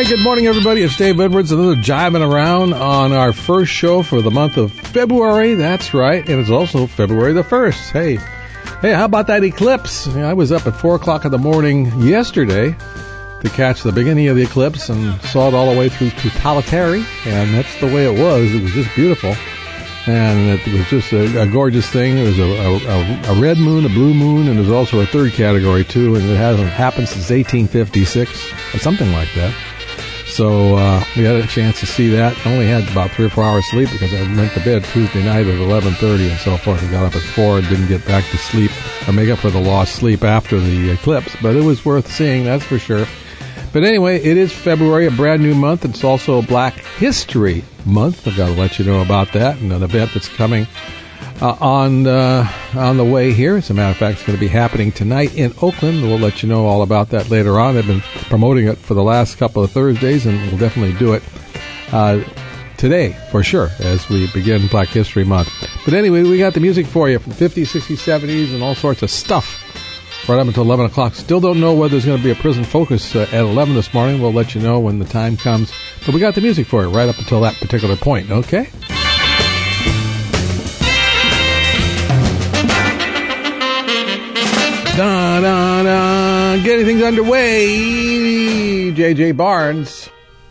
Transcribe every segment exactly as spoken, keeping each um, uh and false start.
Good morning, everybody. It's Dave Edwards, another jiving around on our first show for the month of February. That's right, and it's also February the first. Hey, hey, how about that eclipse? I was up at four o'clock in the morning yesterday to catch the beginning of the eclipse and saw it all the way through to Talatari, and that's the way it was. It was just beautiful, and it was just a, a gorgeous thing. It was a, a, a red moon, a blue moon, and there's also a third category, too, and it hasn't happened since eighteen fifty-six or something like that. So uh, we had a chance to see that. I only had about three or four hours sleep because I went to bed Tuesday night at eleven thirty and so forth. I got up at four and didn't get back to sleep or make up for the lost sleep after the eclipse. But it was worth seeing, that's for sure. But anyway, it is February, a brand new month. It's also Black History Month. I've got to let you know about that and an event that's coming uh, on uh, on the way here. As a matter of fact, it's going to be happening tonight in Oakland. We'll let you know all about that later on. They've been promoting it for the last couple of Thursdays, and we'll definitely do it uh, today for sure as we begin Black History Month. But anyway, we got the music for you from fifties, sixties, seventies, and all sorts of stuff right up until eleven o'clock. Still don't know whether there's going to be a Prison Focus uh, at eleven this morning. We'll let you know when the time comes. But we got the music for you right up until that particular point, okay? Da, da, da. Getting things underway. J J Barnes.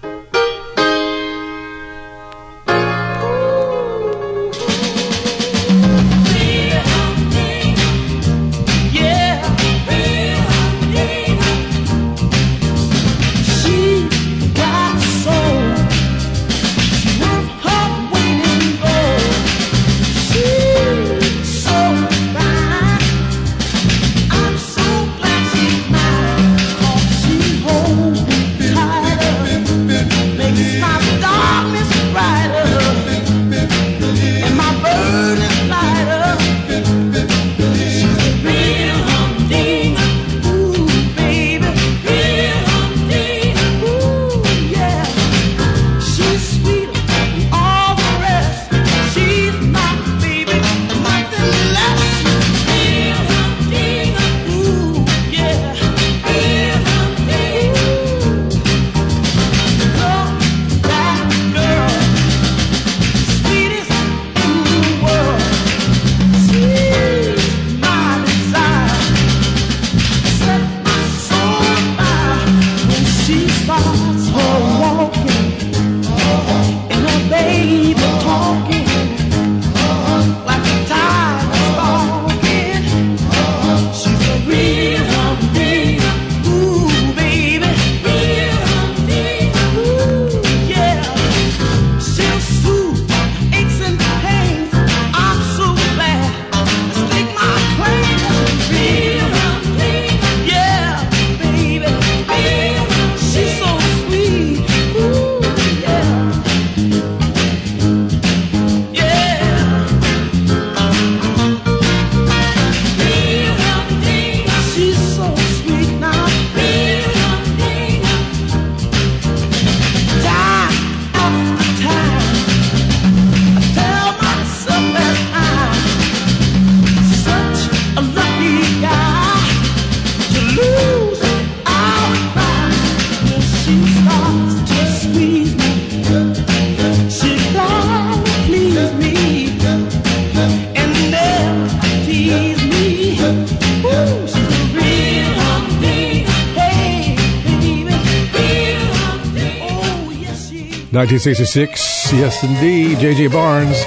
nineteen sixty-six, yes indeed, J J Barnes.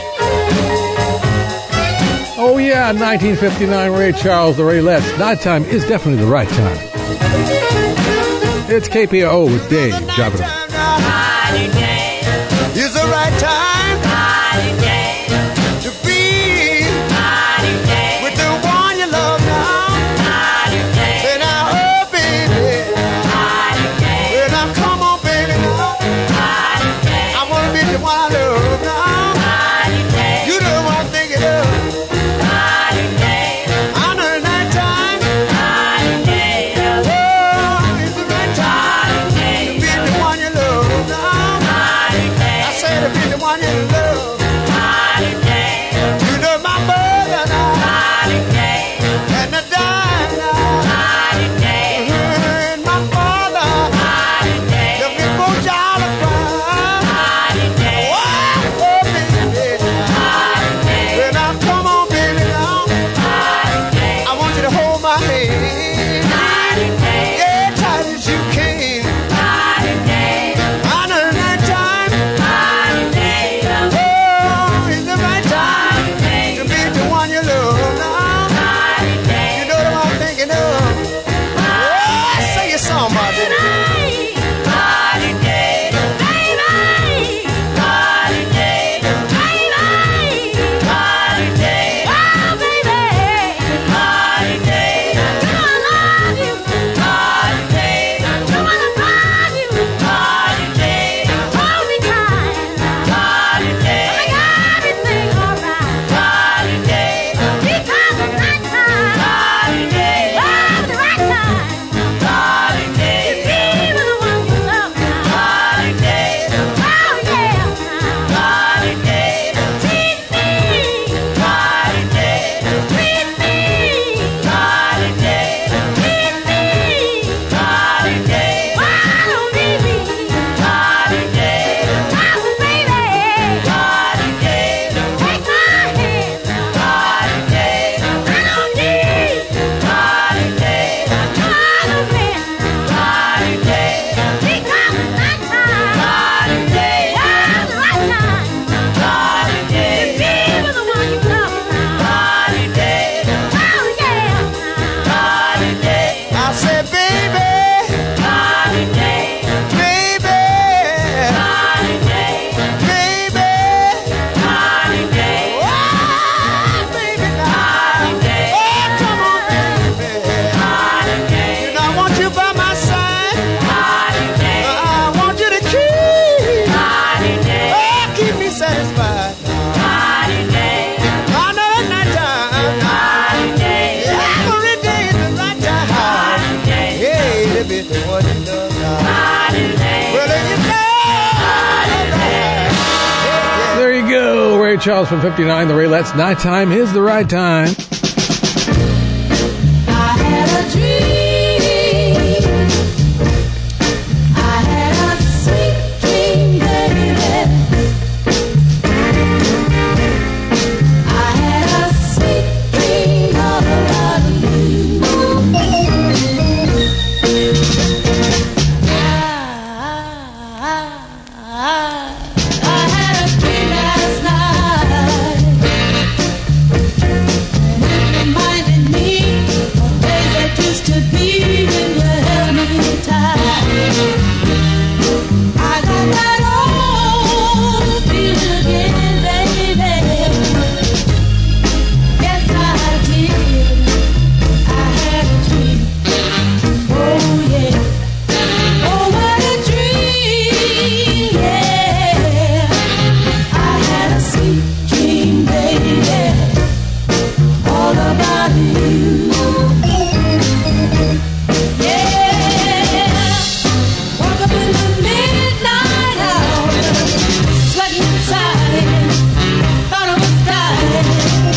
Oh yeah, nineteen fifty-nine, Ray Charles, the Raylettes. Nighttime is definitely the right time. It's K P O with Dave Jobber. It's the right time to be with the one you love now. Say now, oh baby, well now come on baby, I wanna be the one I love now. You the one I'm thinking of. I know the night time. Oh, it's the right time to be the one you love. Charles from fifty-nine, the Raylettes. Nighttime is the right time. I had a dream. I had a sweet dream, baby. I had a sweet dream all about you. I, I, I had a dream last night, and it reminded me of days that used to be when you held me tight. I got that old feeling again, baby. Yes, I did. I had a dream. Oh yeah. Oh, what a dream. Yeah. I had a sweet dream, baby, all about you. Yeah. Woke up in the midnight hour, sweating inside, thought I was dying.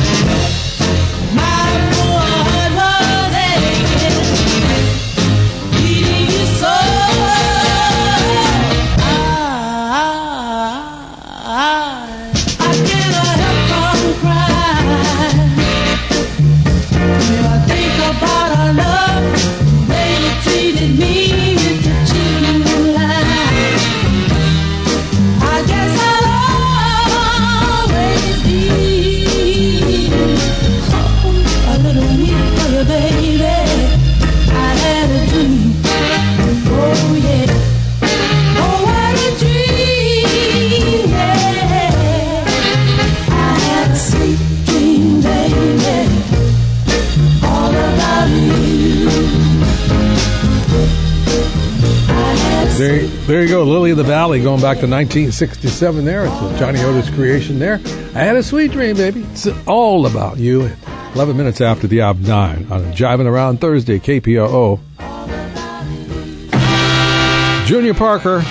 My poor heart was aching, needing you so. I, I, I can't help from crying when I think about our love, the way you treated me with the cheating lie. I guess I'll always be oh, a little weak for you, baby. I had a dream. Oh yeah. Oh, what a dream. Yeah. I had a sweet dream, baby, all about you. I had a There, there you go, Lily of the Valley, going back to nineteen sixty-seven there. It's a Johnny Otis creation there. I had a sweet dream, baby. It's all about you. eleven minutes after the hour of nine on a Jiving Around Thursday, K P R O. Junior Parker.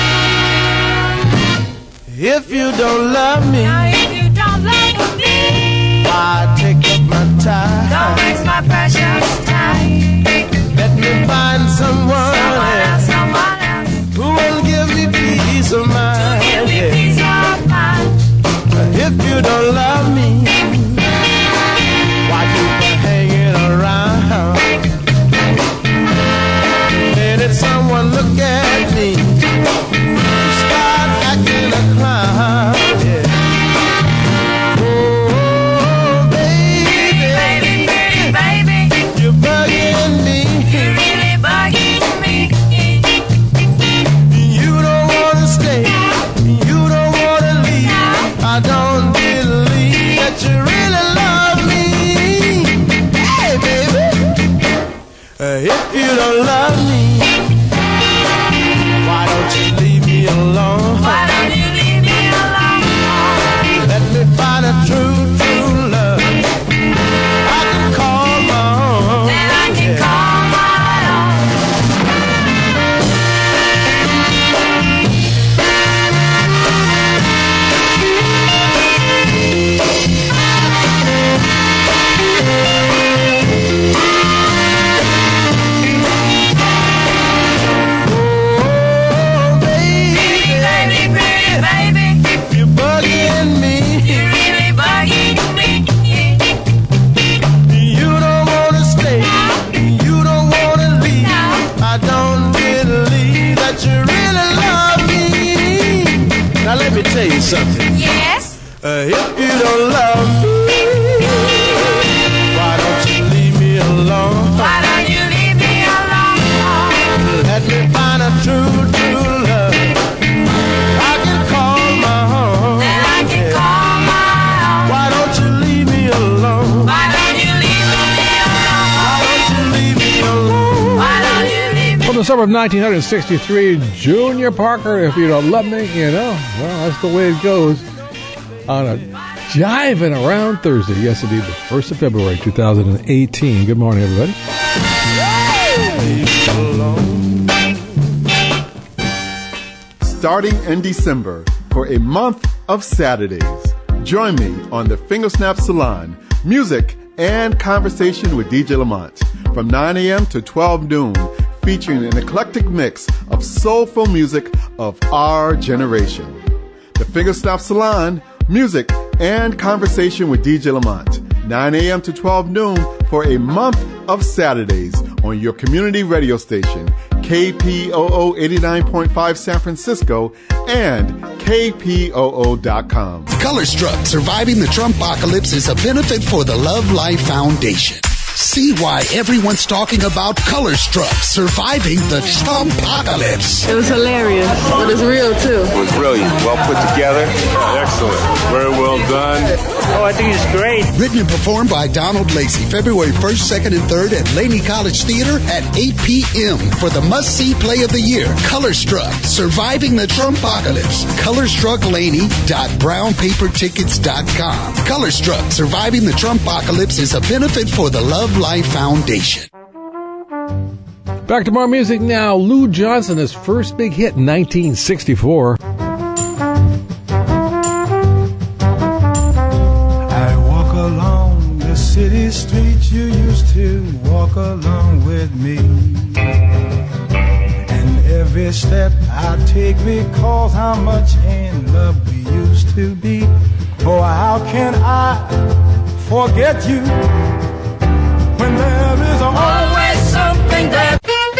If you don't love me, Now if you don't like me, why take up my time? don't waste my precious time. Let me find someone Someone else, else someone else, who will give me peace of mind. give me Yeah. peace of mind. If you don't love me, why keep hanging around? Let someone look at me, start acting a clown. Yeah. Oh, baby, Baby, pretty baby, you're bugging me. you're really bugging me. You don't wanna stay, you don't wanna leave. I don't believe that you really love me. Hey, baby, uh, if you don't love me, why don't you leave me alone? Why don't you leave me alone? Let me find a true, true love I can call my own. Then I can Yeah. call my own. Oh, baby, Baby, pretty baby, you're bugging me. you're really bugging me. You don't wanna stay, you don't wanna leave. I don't believe that you really love me. Now let me tell you something. Yes, Uh, if you don't love me, why don't you leave me alone? why don't you leave me alone? Let me find a true, true love I can call my own. Then I can Yeah. call my own. Why don't you leave me alone? Why don't you leave me alone? Why don't you leave me alone? Why don't you leave me From the summer of nineteen sixty-three, Junior Parker, if you don't love me, you know, well, that's the way it goes on a Jiving Around Thursday. Yes, indeed, the first of February, two thousand eighteen. Good morning, everybody. Starting in December, for a month of Saturdays, Join me on the Fingersnap Salon, music and conversation with D J Lamont from nine a.m. to twelve noon, featuring an eclectic mix of soulful music of our generation. The Fingersnap Salon, music and conversation with D J Lamont, nine a.m. to twelve noon for a month of Saturdays on your community radio station, K P O O eighty-nine point five San Francisco and K P O O dot com. Colorstruck, surviving the Trumpocalypse is a benefit for the Love Life Foundation. See why everyone's talking about Colorstruck, surviving the Trumpocalypse. It was hilarious, but it's real too. It was brilliant, well put together. Excellent, very well done. Oh, I think it's great. Written and performed by Donald Lacey, February first, second, and third at Laney College Theater at eight p.m. for the must-see play of the year, Colorstruck, surviving the Trumpocalypse. colorstruck laney dot brown paper tickets dot com. Colorstruck, surviving the Trumpocalypse is a benefit for the Love Life Foundation. Back to more music now. Lou Johnson, his first big hit in nineteen sixty-four. I walk along the city streets you used to walk along with me, and every step I take recalls how much in love we used to be. Oh, how can I forget you when there is always something that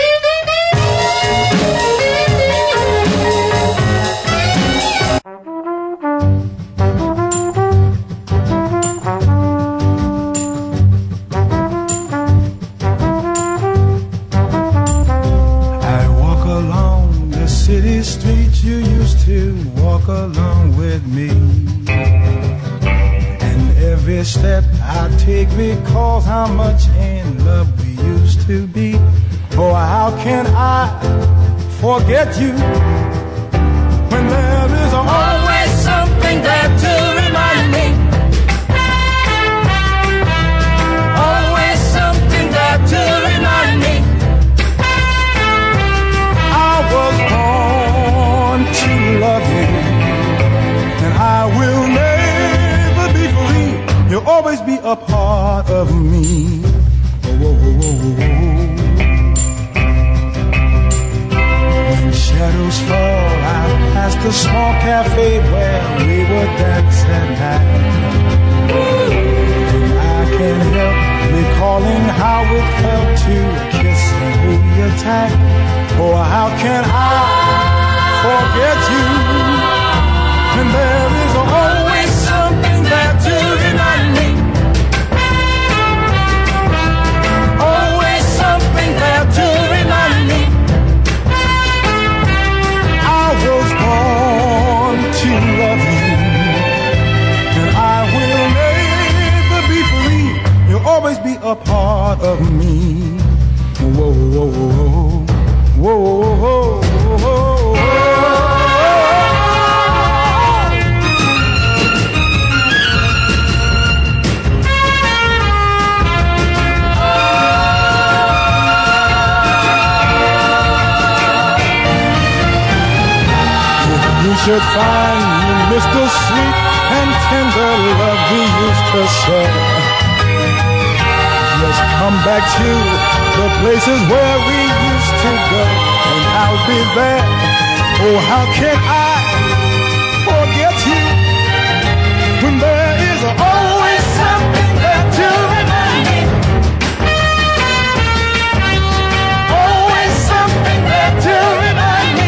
I walk along the city streets you used to walk along with me, and every step I take recalls how much in love we used to be. Oh, how can I forget you when there is always something there to remind me? Always something there to remind me. I was born to love you, and I will never be free. You'll always be a part of me. Oh, oh, oh, oh, oh. When shadows fall out past the small cafe where we would dance at night, and I can't help recalling how it felt to kiss and hold you tight. Oh, how can I forget you when there is always something there to remind me? Always something there to remind me. I was born to love you, and I will never be free. You'll always be a part of me. Whoa, whoa, whoa, whoa, whoa, whoa, whoa. You should find you miss the sweet and tender love we used to share. Just come back to the places where we used to go, and I'll be there. Oh, how can I forget you when there is always something there to remind me? Always something there to remind me.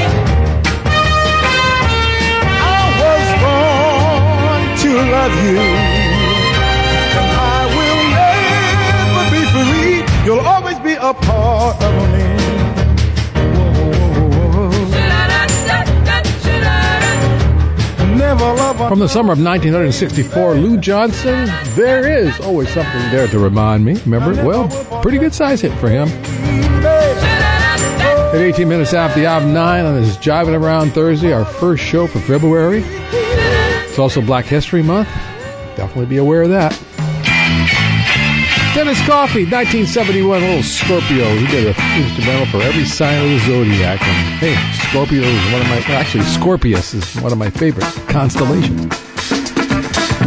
Love you, and I will never be free. You'll always be a part of me. Never love From the summer of nineteen sixty-four, Lou Johnson, There Is Always Something There to Remind Me. Remember it? Well, pretty good size hit for him. At eighteen minutes after the hour of nine on this Jiving Around Thursday, our first show for February. It's also Black History Month. Definitely be aware of that. Dennis Coffey, nineteen seventy-one, little Scorpio. He did an instrumental for every sign of the zodiac. And hey, Scorpio is one of my, actually Scorpius is one of my favorite constellations.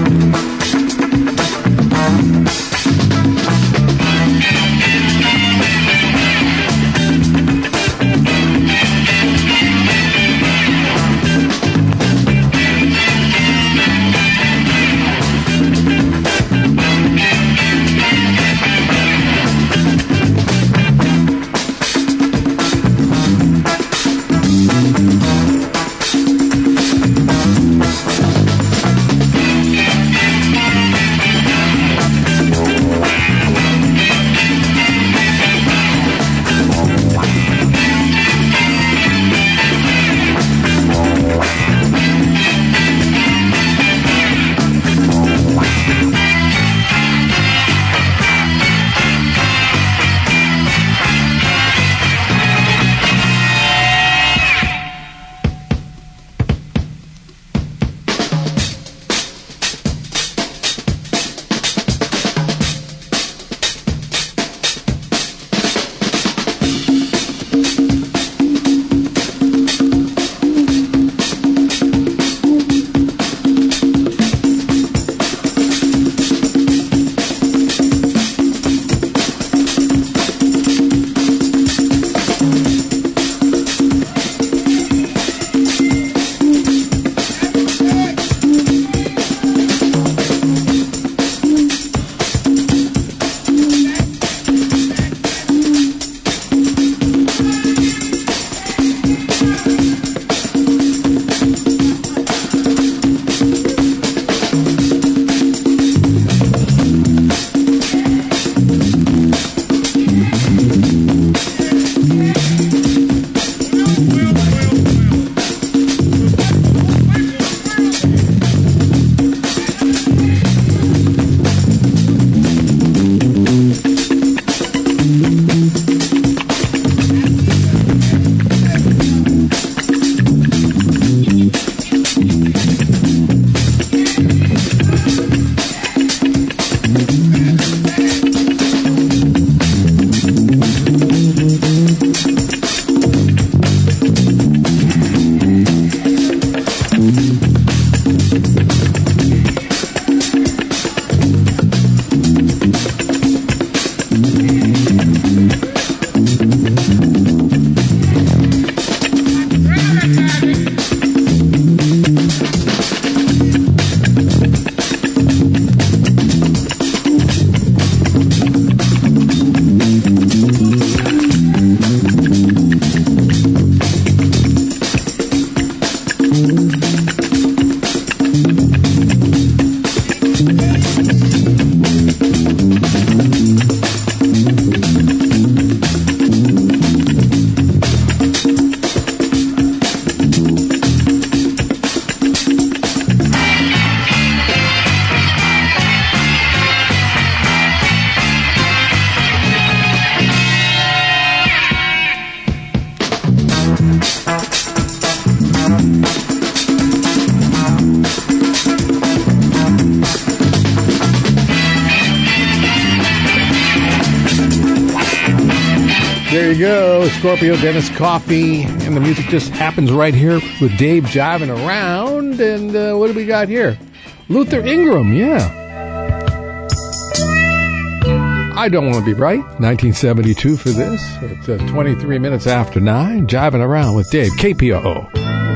There you go, Scorpio, Dennis Coffey, and the music just happens right here with Dave jiving around. And uh, what do we got here? Luther Ingram, yeah. I Don't Want to Be Right, nineteen seventy-two for this. It's uh, twenty-three minutes after nine, jiving around with Dave, K P O O.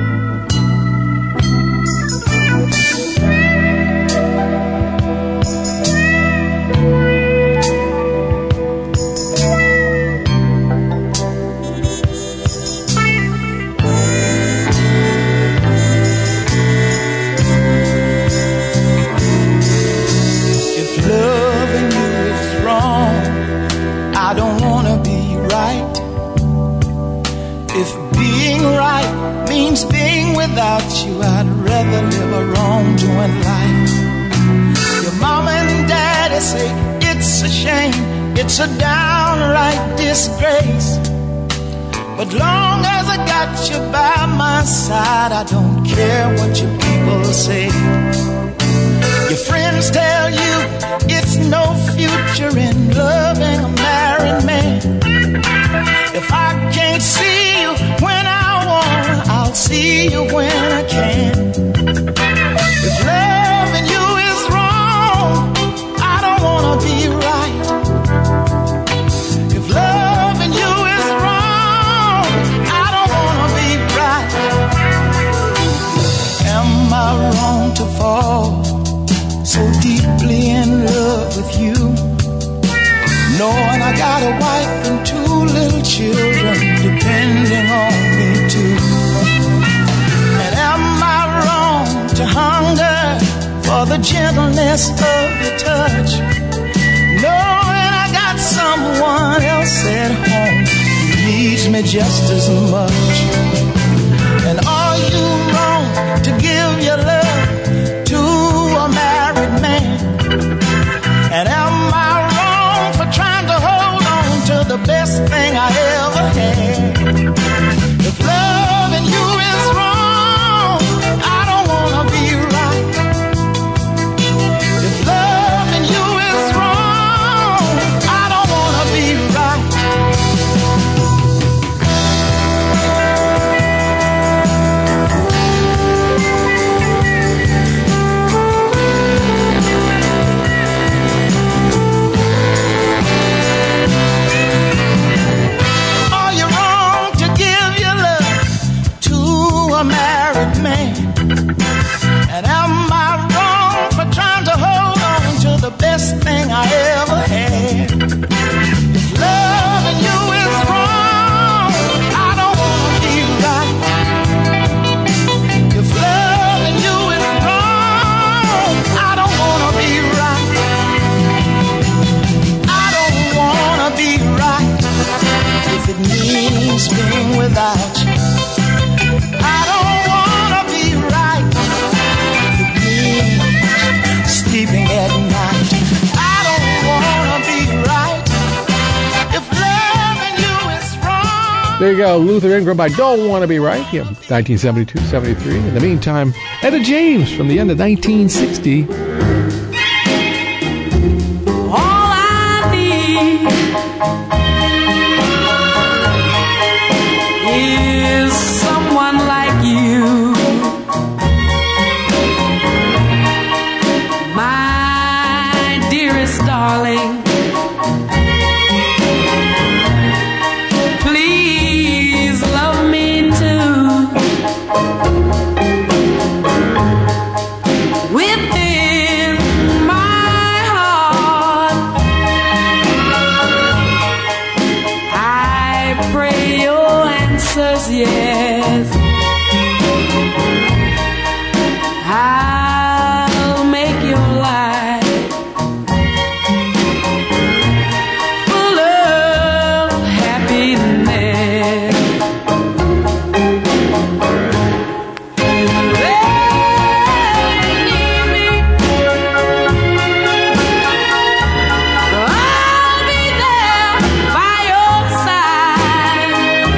It's a downright disgrace. But long as I got you by my side, I don't care what you people say. Your friends tell you it's no future in loving a married man. If I can't see you when I want, I'll see you when I can. If loving you is with you, knowing I got a wife and two little children depending on me too. And am I wrong to hunger for the gentleness of your touch, knowing I got someone else at home who needs me just as much? And are you wrong to give your love to a married man? And am I wrong for trying to hold on to the best thing I ever had? If loving you is wrong, I don't want to be right. If loving you is wrong, I don't want to be right. A married man? And am I wrong for trying to hold on to the best thing I ever had? If loving you is wrong, I don't want to be right. If loving you is wrong, I don't want to be right. I don't want to be right if it means being without you. I don't wanna be right if it means sleeping at night. I don't wanna be right if loving you is wrong. There you go, Luther Ingram. I don't want to be right. Yeah, nineteen seventy-two seventy-three. In the meantime, Etta James from the end of nineteen sixty. All I need is someone like you, my dearest darling. Please love me too. Within my heart, I pray your answer's yes. I'll make your life full of happiness. I'll be there by your side.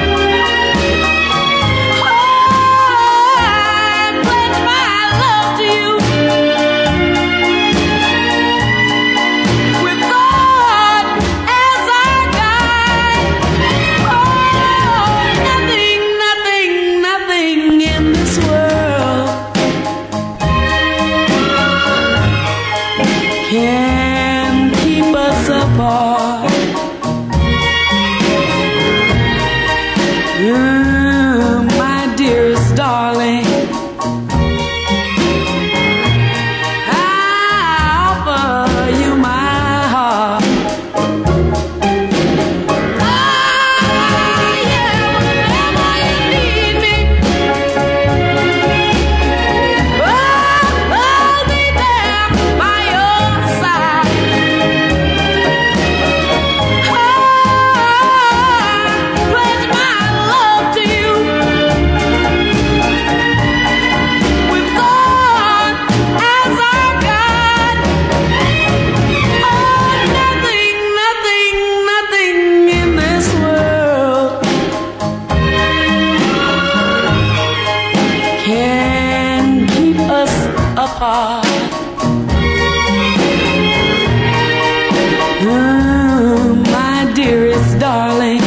apart. Ooh, my dearest darling.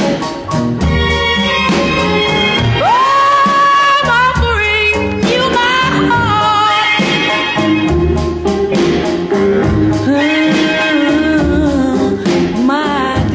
Oh, I'm offering you my heart. Ooh, my dearest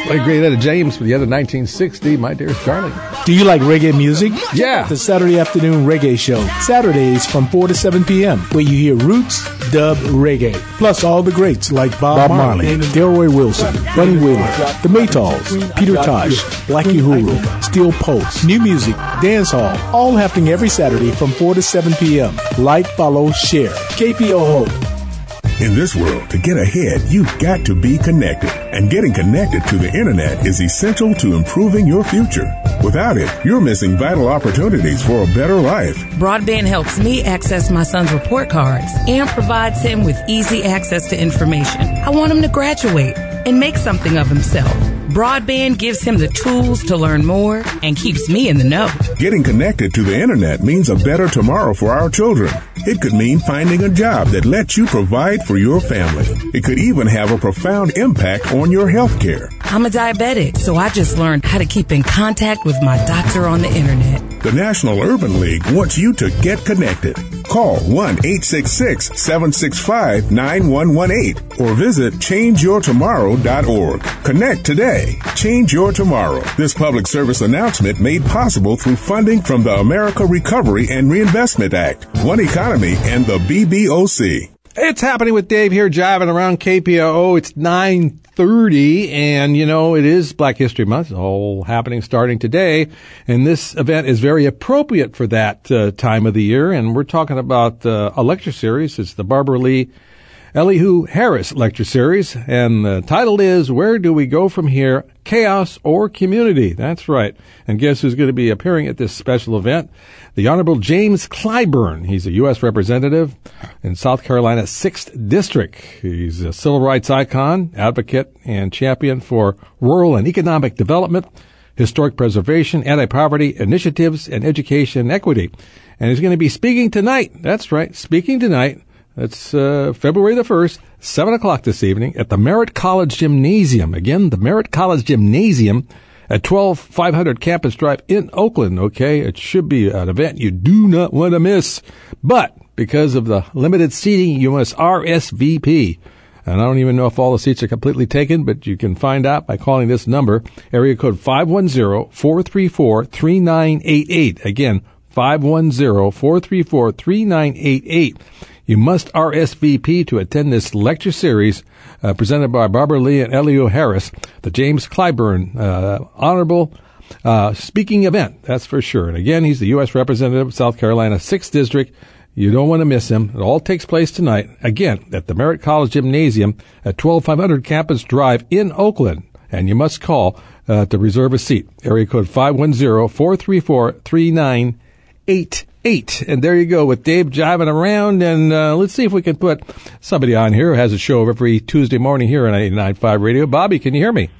Played great Etta James for the end of nineteen sixty, My Dearest Darling. Do you like reggae music? Yeah. The Saturday Afternoon Reggae Show. Saturdays from four to seven p.m. where you hear roots, dub, reggae. Plus all the greats like Bob, Bob Marley, Delroy Wilson, Bunny Wheeler, The Maytals, Peter Tosh, Blackie Uhuru, Steel Pulse, new music, dance hall, all happening every Saturday from four to seven p.m. Like, follow, share. K P O O. In this world, to get ahead, you've got to be connected. And getting connected to the internet is essential to improving your future. Without it, you're missing vital opportunities for a better life. Broadband helps me access my son's report cards and provides him with easy access to information. I want him to graduate and make something of himself. Broadband gives him the tools to learn more and keeps me in the know. Getting connected to the internet means a better tomorrow for our children. It could mean finding a job that lets you provide for your family. It could even have a profound impact on your health care. I'm a diabetic, so I just learned how to keep in contact with my doctor on the internet. The National Urban League wants you to get connected. Call one eight six six, seven six five, nine one one eight or visit change your tomorrow dot org. Connect today. Change your tomorrow. This public service announcement made possible through funding from the America Recovery and Reinvestment Act, One Economy, and the B B O C. It's happening with Dave here, jiving around K P O O. It's nine thirty, and, you know, it is Black History Month. It's all happening starting today, and this event is very appropriate for that uh, time of the year, and we're talking about uh, a lecture series. It's the Barbara Lee Elihu Harris Lecture Series, and the title is, Where Do We Go From Here, Chaos or Community? That's right. And guess who's going to be appearing at this special event? The Honorable James Clyburn. He's a U S representative in South Carolina's sixth District. He's a civil rights icon, advocate, and champion for rural and economic development, historic preservation, anti-poverty initiatives, and education equity. And he's going to be speaking tonight. That's right, speaking tonight. That's uh, February the first, seven o'clock this evening at the Merritt College Gymnasium. Again, the Merritt College Gymnasium at twelve five hundred Campus Drive in Oakland, okay? It should be an event you do not want to miss. But because of the limited seating, you must R S V P. And I don't even know if all the seats are completely taken, but you can find out by calling this number, area code five one zero, four three four, three nine eight eight. Again, five one zero, four three four, three nine eight eight. You must R S V P to attend this lecture series uh, presented by Barbara Lee and Elihu Harris, the James Clyburn uh, Honorable uh, Speaking Event, that's for sure. And again, he's the U S representative of South Carolina's sixth District. You don't want to miss him. It all takes place tonight, again, at the Merritt College Gymnasium at twelve five hundred Campus Drive in Oakland. And you must call uh, to reserve a seat. Area code five one zero, four three four, three nine eight eight. And there you go with Dave jiving around. And uh, let's see if we can put somebody on here who has a show every Tuesday morning here on eighty-nine point five Radio. Bobby, can you hear me?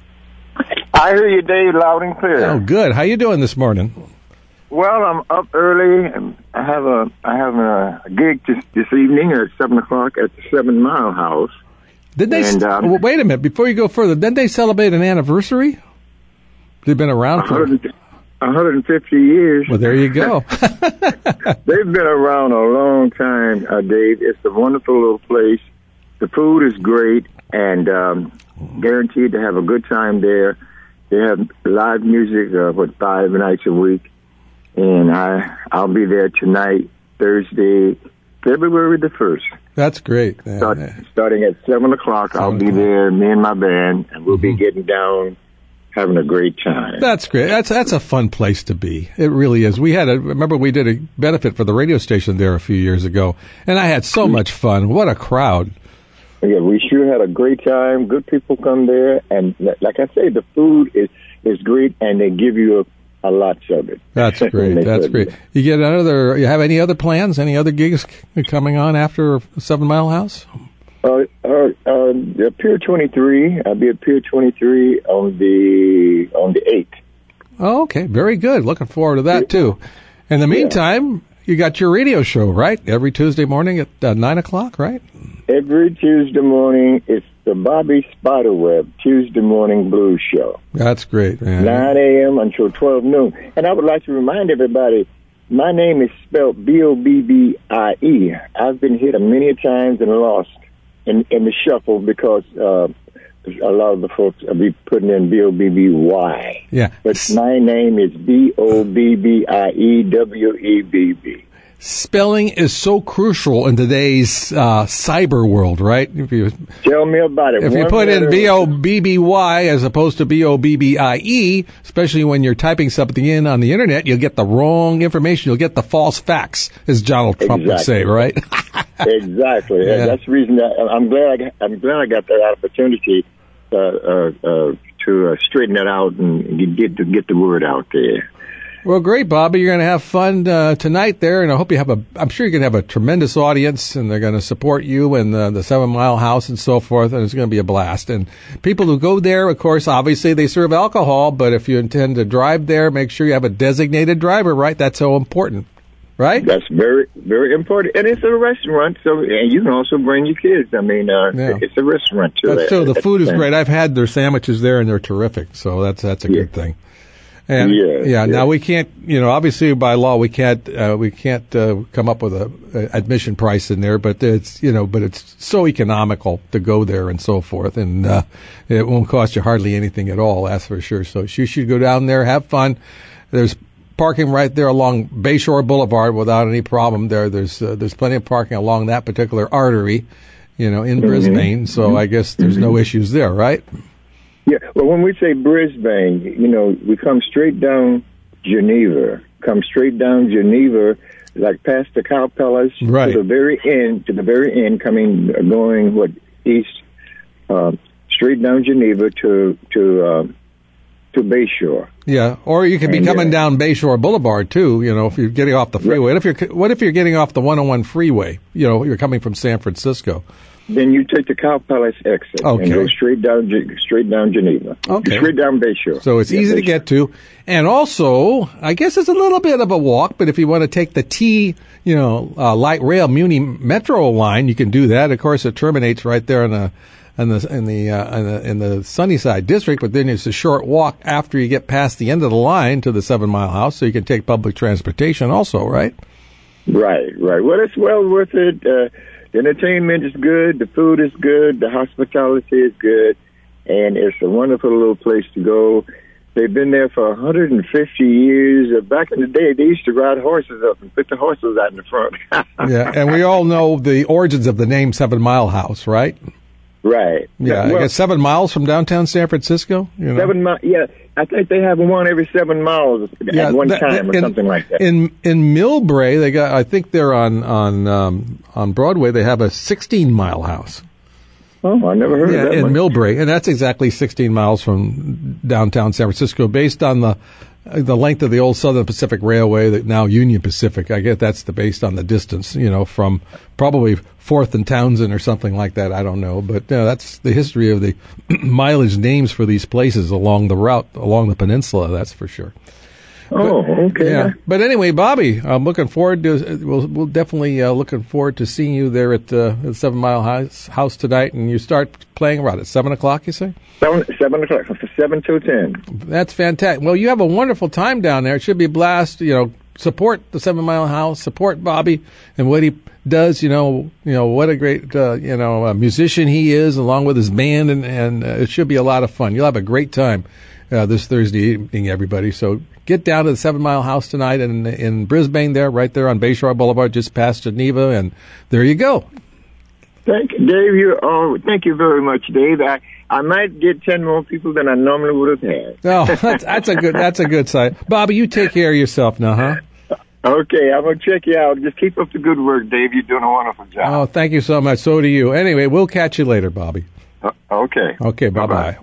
I hear you, Dave, loud and clear. Oh, good. How you doing this morning? Well, I'm up early. And I have a I have a gig this, this evening at seven o'clock at the Seven Mile House. Did they? And, um, well, wait a minute before you go further. Didn't they celebrate an anniversary? They've been around for one hundred fifty years. Well, there you go. They've been around a long time, uh, Dave. It's a wonderful little place. The food is great, and um, guaranteed to have a good time there. They have live music, uh, what, five nights a week. And I, I'll be there tonight, Thursday, February the first. That's great. Start, starting at seven o'clock, I'll be there, me and my band, and we'll mm-hmm. be getting down, having a great time. That's great. That's that's a fun place to be. It really is. We had a, remember we did a benefit for the radio station there a few years ago, and I had so much fun. What a crowd. Yeah, we sure had a great time. Good people come there, and like I say, the food is, is great, and they give you a A lot of it. That's great. That's great. You get another. You have any other plans? Any other gigs coming on after Seven Mile House? Uh, uh, uh, Pier twenty-three. I'll be at Pier twenty-three on the on the eighth. Oh, okay. Very good. Looking forward to that too. In the meantime, yeah. You got your radio show, right? Every Tuesday morning at uh, nine o'clock, right? Every Tuesday morning, it's the Bobby Spiderweb Tuesday Morning Blues Show. That's great, man. nine a.m. until twelve noon. And I would like to remind everybody, my name is spelled B O B B I E. I've been hit many times and lost in, in the shuffle because uh, a lot of the folks will be putting in B O B B Y. Yeah. But my name is B O B B I E W E B B. Spelling is so crucial in today's uh, cyber world, right? If you Tell me about it. If you One put in letter- B O B B Y as opposed to B O B B I E, especially when you're typing something in on the internet, you'll get the wrong information. You'll get the false facts, as Donald Trump would say, Exactly. right? Exactly. Yeah. That's the reason that I'm glad I got, I'm glad I got that opportunity uh, uh, uh, to uh, straighten that out and get to get the word out there. Well, great, Bobby. You're going to have fun uh, tonight there, and I hope you have a. I'm sure you're going to have a tremendous audience, and they're going to support you and the, the Seven Mile House and so forth, and it's going to be a blast. And people who go there, of course, obviously they serve alcohol, but if you intend to drive there, make sure you have a designated driver, right? That's so important, right? That's very, very important. And it's a restaurant, so and you can also bring your kids. I mean, uh, Yeah. it's a restaurant too. That's true. The That's food is thing. great. I've had their sandwiches there, and they're terrific. So that's that's a good thing. And Yeah, yeah, yeah. now we can't, you know, obviously by law we can't uh, we can't uh, come up with a, a admission price in there, but it's you know, but it's so economical to go there and so forth, and uh, it won't cost you hardly anything at all. That's for sure. So you should go down there, have fun. There's parking right there along Bayshore Boulevard without any problem. There, there's uh, there's plenty of parking along that particular artery, you know, in Mhm. Brisbane. So I guess there's no issues there, right? Yeah, well, when we say Brisbane, you know, we come straight down Geneva, come straight down Geneva, like past the Cow Palace Right. to the very end, to the very end, coming, going, what, east, uh, straight down Geneva to, to, uh, to Bayshore. Yeah, or you could be And, coming uh, down Bayshore Boulevard too. You know, if you're getting off the freeway. What if you're What if you're getting off the one oh one freeway? You know, you're coming from San Francisco. Then you take the Cow Palace exit Okay. and go straight down, Ge- straight down Geneva. Okay. Straight down Bayshore. So it's Yeah, easy to Bayshore. get to, and also I guess it's a little bit of a walk. But if you want to take the T, you know, uh, light rail Muni Metro line, you can do that. Of course, it terminates right there in the in the in the, uh, in the in the Sunnyside district. But then it's a short walk after you get past the end of the line to the Seven Mile House, so you can take public transportation also, right? Right, right. Well, it's well worth it. Uh, the entertainment is good. The food is good. The hospitality is good. And it's a wonderful little place to go. They've been there for one hundred fifty years. Uh, back in the day, they used to ride horses up and put the horses out in the front. Yeah, and we all know the origins of the name Seven Mile House, right? Right. Yeah, Well, I guess seven miles from downtown San Francisco. You know? Seven miles. Yeah, I think they have one every seven miles Yeah, at one that- time or in- something like that. In in Millbrae, they got. I think they're on on um, on Broadway. They have a sixteen mile house. Oh, I never heard Yeah, of that in one. Millbrae, and that's exactly sixteen miles from downtown San Francisco, based on the the length of the old Southern Pacific Railway, that now Union Pacific. I guess that's the based on the distance, you know, from probably Fourth and Townsend or something like that. I don't know, but uh, that's the history of the mileage names for these places along the route along the peninsula. That's for sure. Oh, okay. Yeah, but anyway, Bobby, I'm looking forward to. We'll, we'll definitely uh, looking forward to seeing you there at uh, the Seven Mile House, house tonight, and you start playing around at seven o'clock. You say Seven, seven o'clock, from seven to ten. that's fantastic. Well, you have a wonderful time down there. It should be a blast. You know, support the Seven Mile House, support Bobby and what he does. You know, you know what a great uh, you know uh, musician he is, along with his band, and and uh, it should be a lot of fun. You'll have a great time uh, this Thursday evening, everybody. So. Get down to the Seven Mile House tonight in in Brisbane, there, right there on Bayshore Boulevard, just past Geneva, and there you go. Thank you, Dave. You oh, thank you very much, Dave. I, I might get ten more people than I normally would have had. Oh, that's, that's a good that's a good sign. Bobby, you take care of yourself now, huh? Okay, I'm gonna check you out. Just keep up the good work, Dave. You're doing a wonderful job. Oh, thank you so much. So do you. Anyway, we'll catch you later, Bobby. Uh, okay. Okay, bye bye.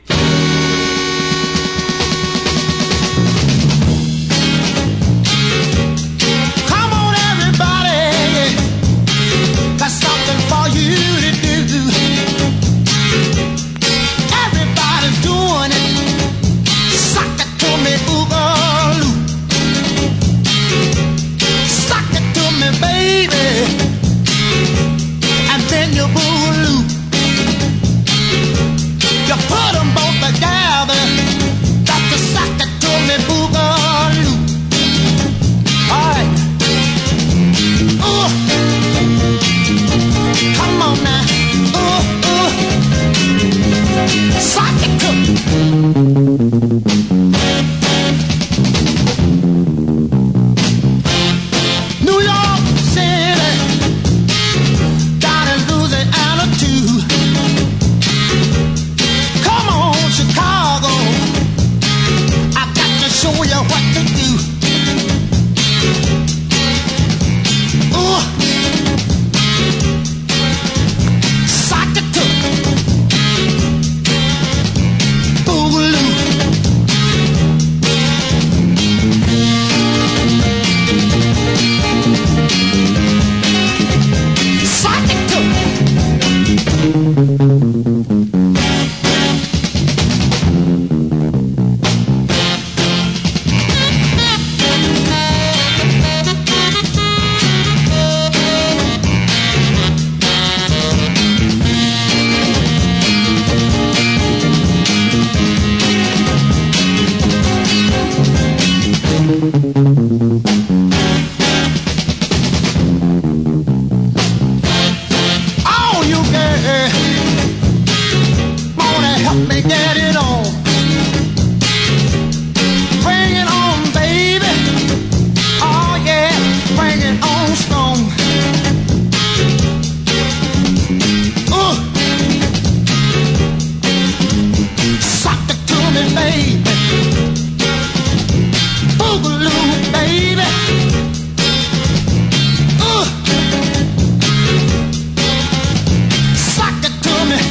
Come on, everybody. Got something for you to do. Everybody's doing it. Suck it to me, boogaloo. Suck it to me, baby. And then you boogaloo. You put Sock it to me. New York City, down in Louisiana too. Come on, Chicago, I got to show you what to do. Ooh, sock it to me. Boogaloo. Sock it to me. Oh, you girl, wanna help me get it on? Bring it on, baby. Oh yeah, bring it on strong. Ooh, sock it to me, baby. Boogaloo, baby. Ooh, sock it to me.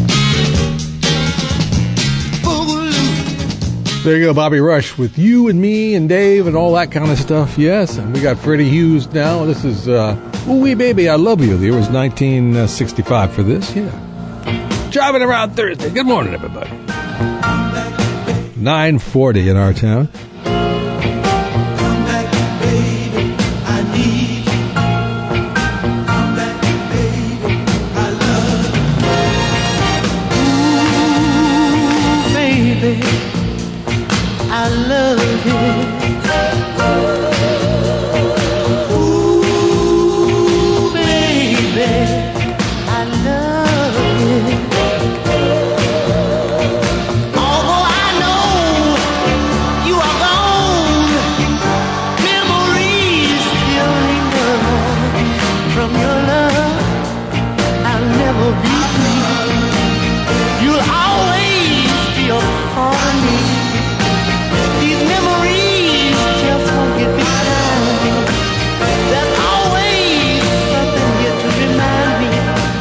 Boogaloo. There you go, Bobby Rush with You and Me and Dave and all that kind of stuff. Yes, and we got Freddie Hughes now. This is uh, Ooh Wee Baby, I Love You. The year was nineteen sixty-five for this. Yeah. Driving around Thursday. Good morning, everybody. nine forty in our town. Baby, I love you. Ooh, baby, I love you. Although I know you are gone, memories still linger from your love. I'll never be free. You'll always be a part of me. These memories just won't get behind me. There's always something here to remind me.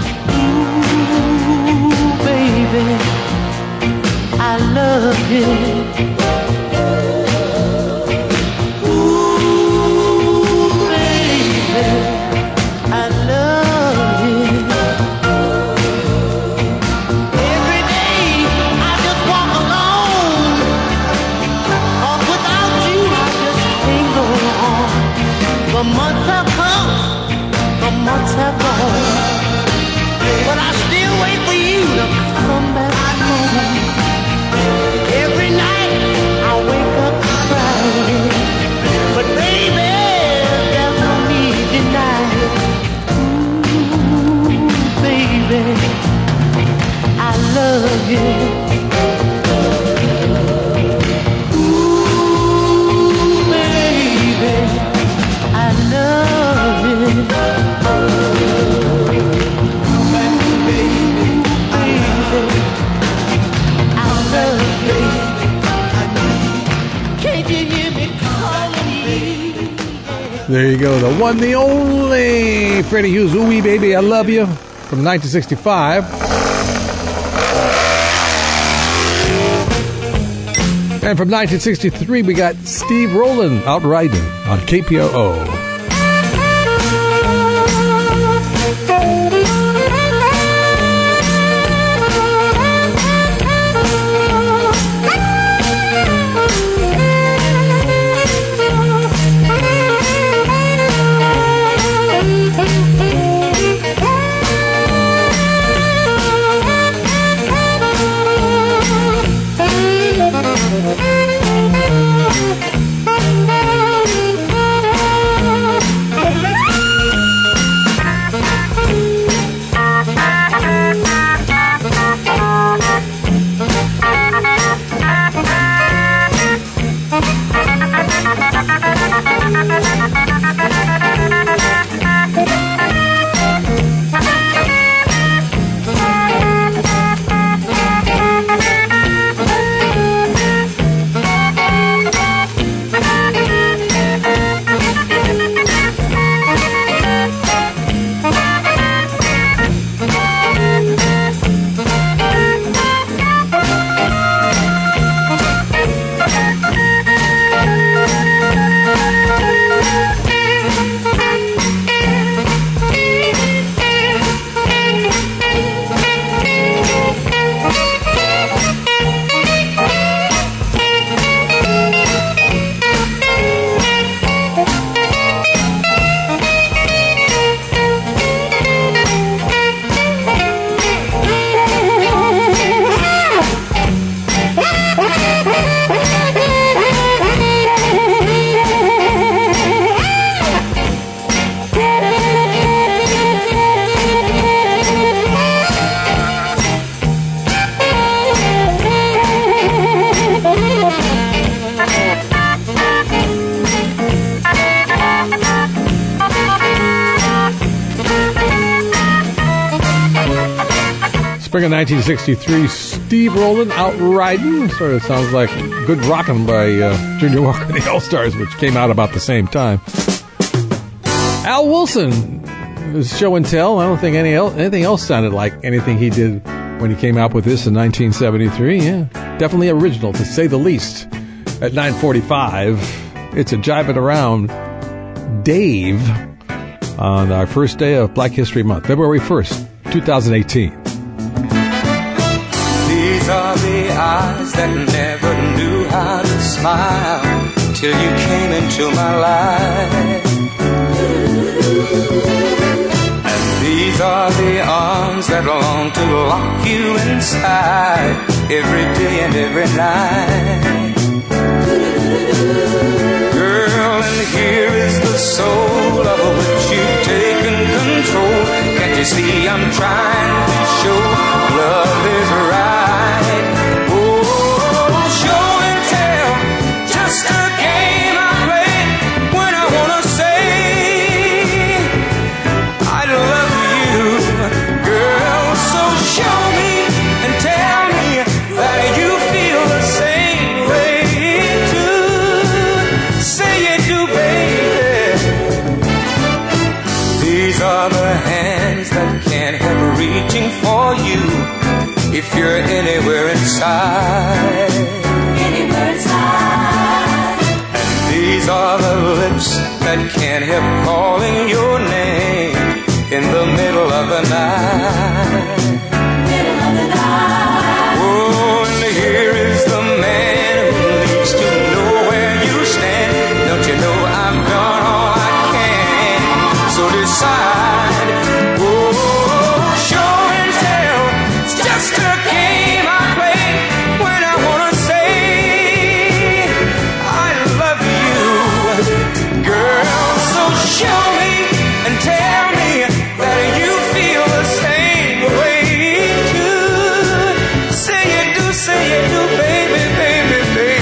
Ooh, baby, I love you. Ooh, baby, I love you. Every day I just walk alone. Oh, without you I just can't go on. The months have come, the months have gone, but I still wait for you to come back home. Every night I wake up crying, but baby, there's no need denying. Ooh, baby, I love you. Ooh, baby, I love you. Baby, I love you. Can't you hear me calling you? There you go, the one, the only Freddie Hughes, Ooh Wee Baby, I Love You, from nineteen sixty-five. And from nineteen sixty-three, we got Steve Rowland, Out Riding, on K P O O. Spring of nineteen sixty-three, Steve Rowland, Out Riding. Sort of sounds like Good Rockin' by uh, Junior Walker and the All-Stars, which came out about the same time. Al Wilson, his Show and Tell. I don't think any el- anything else sounded like anything he did when he came out with this in nineteen seventy-three. Yeah, definitely original, to say the least. At nine forty-five, it's a Jiving Around Dave on our first day of Black History Month, February first, twenty eighteen. These are the eyes that never knew how to smile till you came into my life. And these are the arms that long to lock you inside every day and every night. Girl, and here is the soul of which you've taken control. Can't you see I'm trying to show love is right? Oh, show and tell, just a game I play when I wanna say I love you, girl. So show me and tell me that you feel the same way too. Say you do, baby. These are the hands that can't help reaching for you if you're anywhere inside. Anywhere inside. And these are the lips that can't help calling your name in the middle of the night. Middle of the night. Oh, and here is the man who needs to know where you stand. Don't you know I've done all I can? So decide. Oh, show and tell. It's just a game I play when I wanna say I love you, girl. So show me and tell me that you feel the same way too. Say you do, say you do, baby, baby, baby.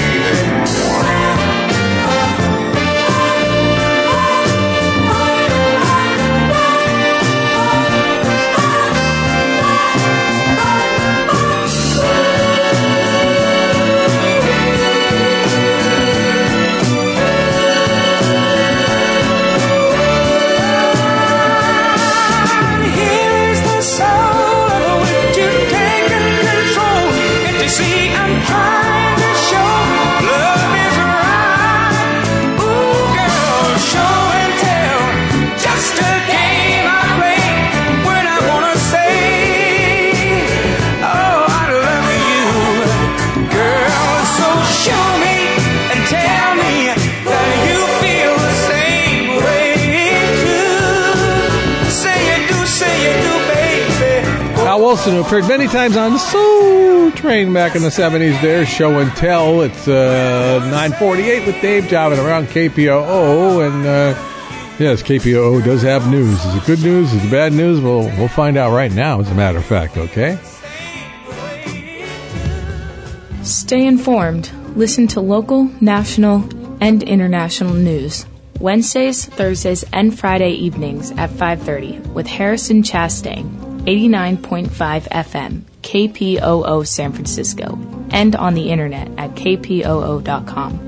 Here's the soul of which you've taken control. Can't you see I'm trying to show love is right? Ooh, girl, show and tell. Just a game I play when I wanna say, oh, I love you, girl. So show me and tell me that you feel the same way too. Say you do, say you do, baby. Al Wilson, who appeared many times on Soul Train back in the seventies there, Show and Tell. It's uh, nine forty-eight with Dave Jiving Around K P O O. And uh, yes, K P O O does have news. Is it good news? Is it bad news? We'll, we'll find out right now, as a matter of fact, okay? Stay informed. Listen to local, national, and international news. Wednesdays, Thursdays, and Friday evenings at five thirty with Harrison Chastain, eighty-nine point five F M, K P O O San Francisco, and on the internet at K P O O dot com.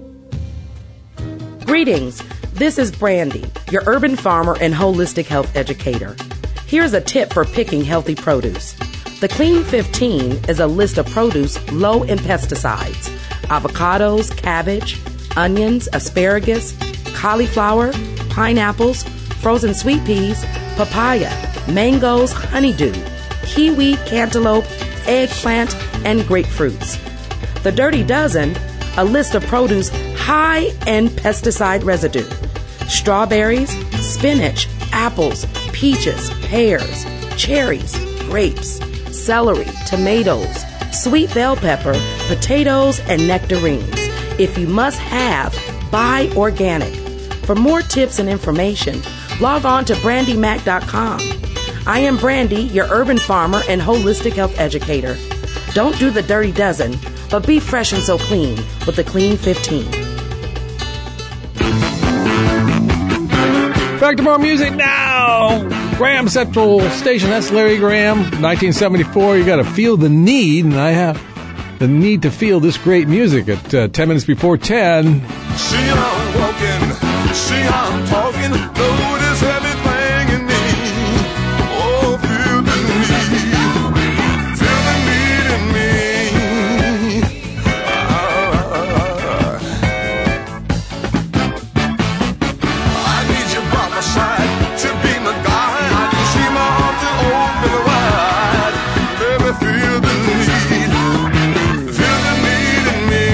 Greetings. This is Brandy, your urban farmer and holistic health educator. Here's a tip for picking healthy produce. The Clean fifteen is a list of produce low in pesticides: avocados, cabbage, onions, asparagus, cauliflower, pineapples, frozen sweet peas, papaya, mangoes, honeydew, kiwi, cantaloupe, eggplant, and grapefruits. The Dirty Dozen, a list of produce high in pesticide residue: strawberries, spinach, apples, peaches, pears, cherries, grapes, celery, tomatoes, sweet bell pepper, potatoes, and nectarines. If you must have, buy organic. For more tips and information, log on to brandy mac dot com. I am Brandy, your urban farmer and holistic health educator. Don't do the Dirty Dozen, but be fresh and so clean with the Clean fifteen. Back to more music now. Graham Central Station, that's Larry Graham, nineteen seventy-four. You got to feel the need, and I have the need to feel this great music at uh, ten minutes before ten. See, I'm walking, see, I'm talking, load is everything in me. Oh, feel the need, feel the need in me. Ah, I need you by my side to be my guide. I can see my arms are open wide. Baby, feel the need, feel the need in me.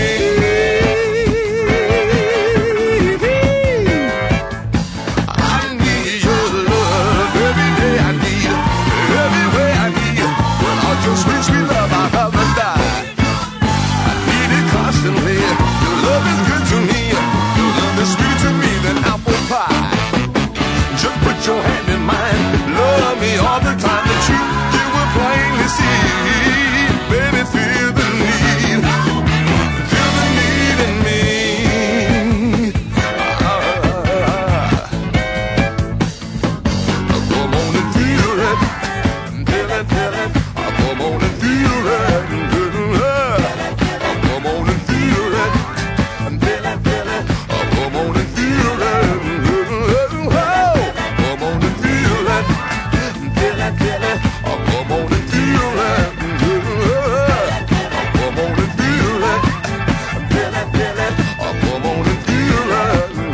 Sweet, sweet love, I'll never die. I need it constantly. Your love is good to me. Your love is sweet to me than apple pie. Just put your hand in mine. Love me all the time. The truth you will plainly see. Baby, feel the need. Feel the need in me. Ah, come on and feel it. Feel it, feel it. Come on and feel it, come on and feel it, feel it, feel it. Come on and feel it, come on and feel it, feel it, feel it. Come on and feel it, come on and feel it, feel it, feel it. Come on and feel it.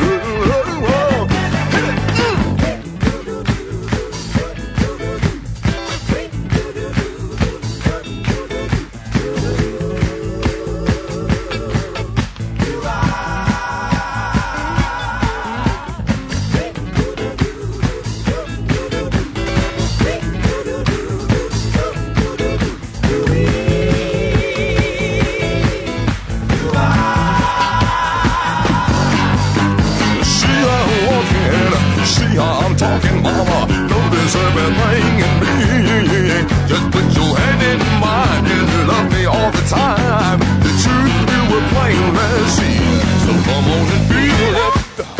See how I'm talking, mama. Notice everything in me. Just put your hand in mine. You love me all the time. The truth you were plainly see. So come on and feel it.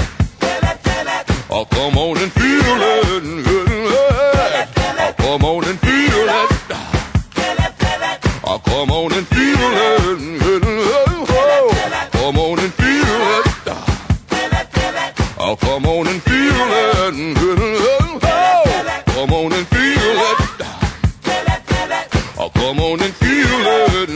Oh, come on and feel it. Oh, come on and feel it. Oh, come on and feel it. Come on and feel it. Oh, come on and feel it. Come on and feel it. Oh, come on and feel it.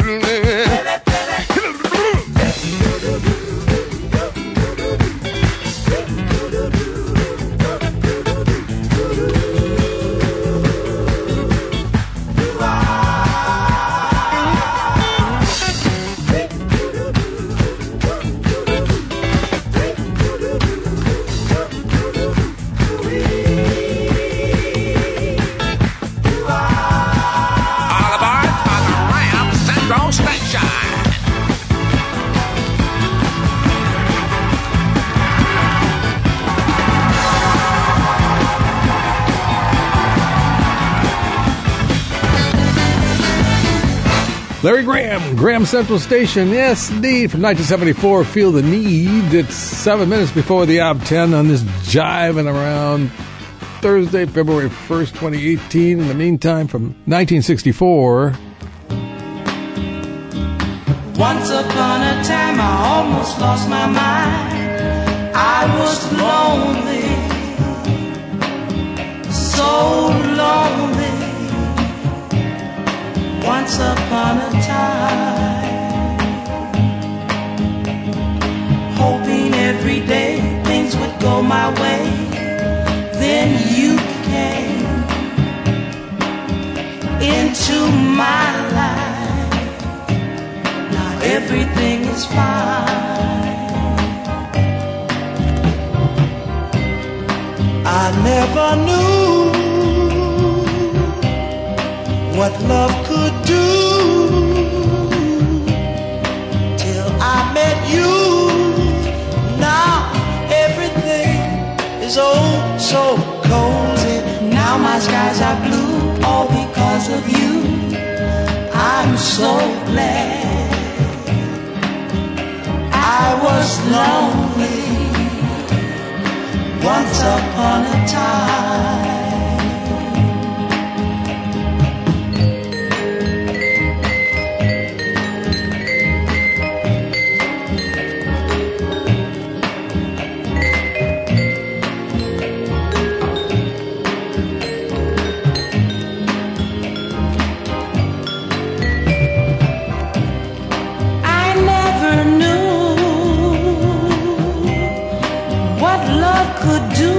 Larry Graham, Graham Central Station. Yes, indeed, from nineteen seventy-four, Feel the Need. It's seven minutes before the hour of ten on this Jiving Around Thursday, February first, twenty eighteen. In the meantime, from nineteen sixty-four. Once upon a time, I almost lost my mind. I was lonely, so lonely. Once upon a time, hoping every day things would go my way. Then you came into my life. Now everything is fine. I never knew what love could do till I met you. Now everything is oh so cozy. Now my skies are blue, all because of you. I'm so glad I was lonely once upon a time. do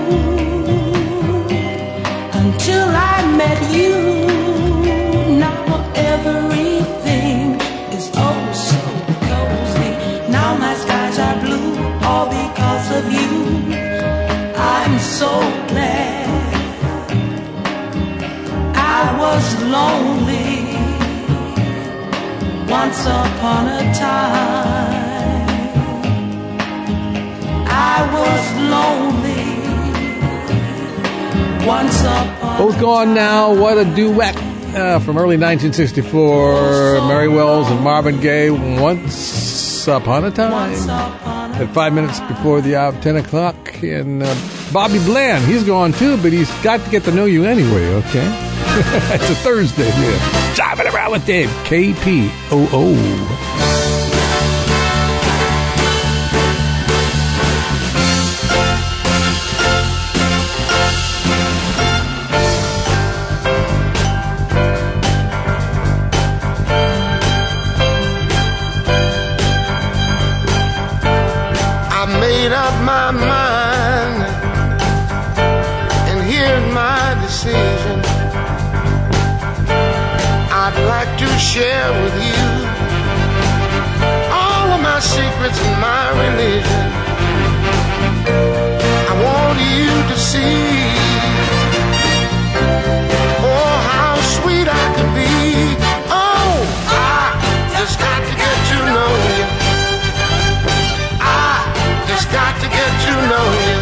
until I met you. Now everything is oh so cozy. Now my skies are blue, all because of you. I'm so glad. I was lonely once upon a time. I was lonely once upon Both gone now. What a duet uh, from early nineteen sixty-four. Mary Wells and Marvin Gaye. Once upon a time. At five minutes before the hour of ten o'clock. And uh, Bobby Bland, he's gone too, but he's got to get to know you anyway, okay? It's a Thursday, yeah. Driving around with Dave. K P O O. My mind, and here's my decision. I'd like to share with you all of my secrets and my religion. I want you to see, oh, how sweet I can be. Oh, I just got to get to know you. Just got to get to know you.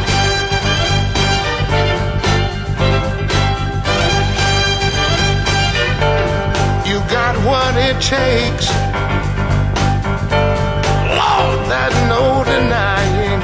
You got what it takes, Lord, there's no denying.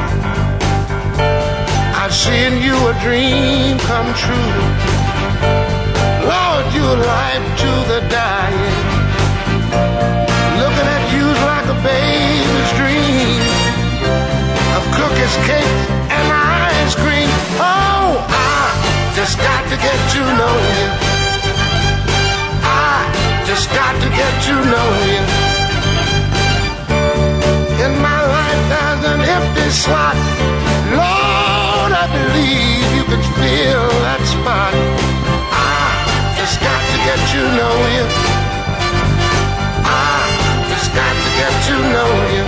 I've seen you a dream come true, Lord, you're life to the dying. Looking at you's like a baby's dream of cookies, cake, and ice cream. Oh, I just got to get to know you. I just got to get to know you. In my life there's an empty slot. Lord, I believe you can fill that spot. I just got to get to know you. I just got to get to know you.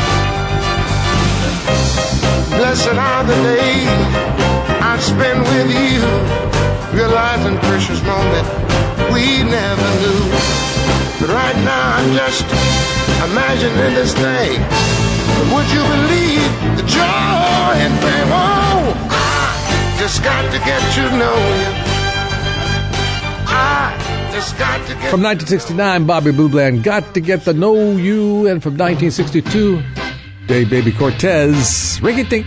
Blessed are the days I spend with you, realizing precious moments we never knew. But right now I'm just imagining this thing. But would you believe the joy and fame? Oh, I just got to get to know you. I just got to get. From nineteen sixty-nine, Bobby Blue Bland, Got to Get to Know You. And from nineteen sixty-two, Day Baby Cortez, Ricky Tink.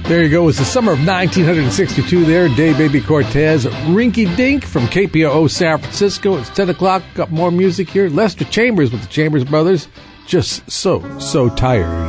There you go. It's the summer of nineteen sixty-two there. Day Baby Cortez, Rinky Dink from K P O O San Francisco. It's ten o'clock. Got more music here. Lester Chambers with the Chambers Brothers. Just so, so tired.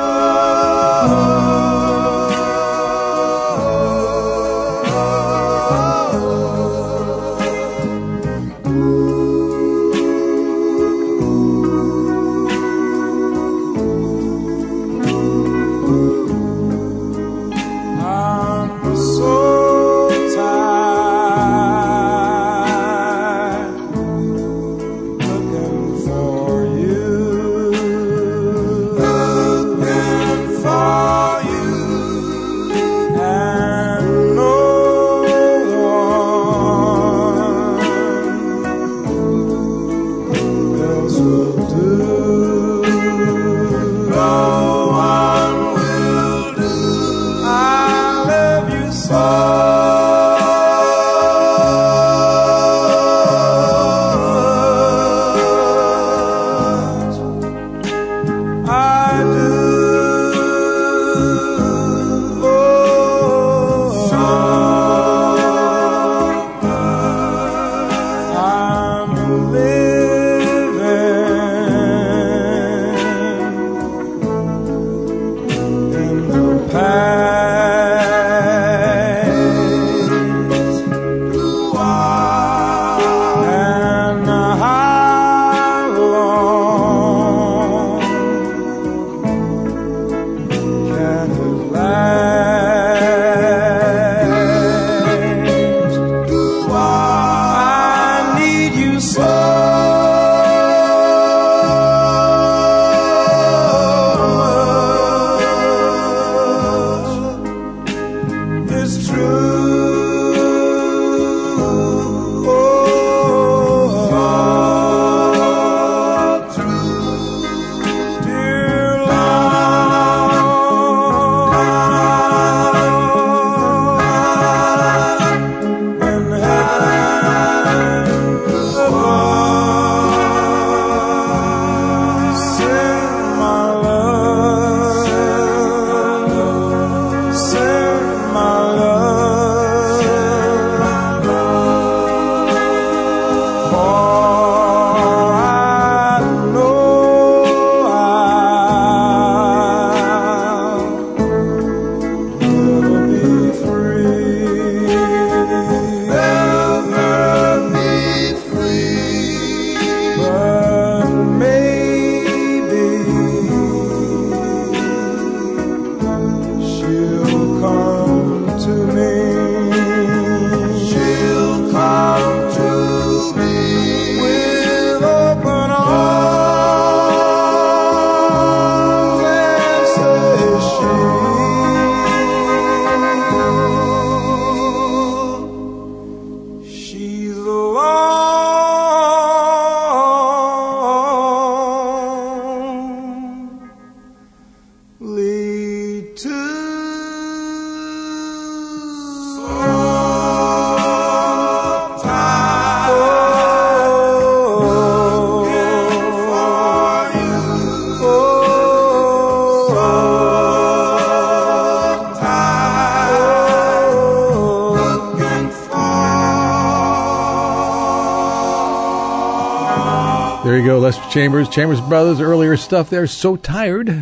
There you go, Lester Chambers, Chambers Brothers, earlier stuff there. So tired.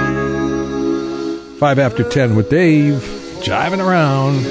Five after ten with Dave, jiving around.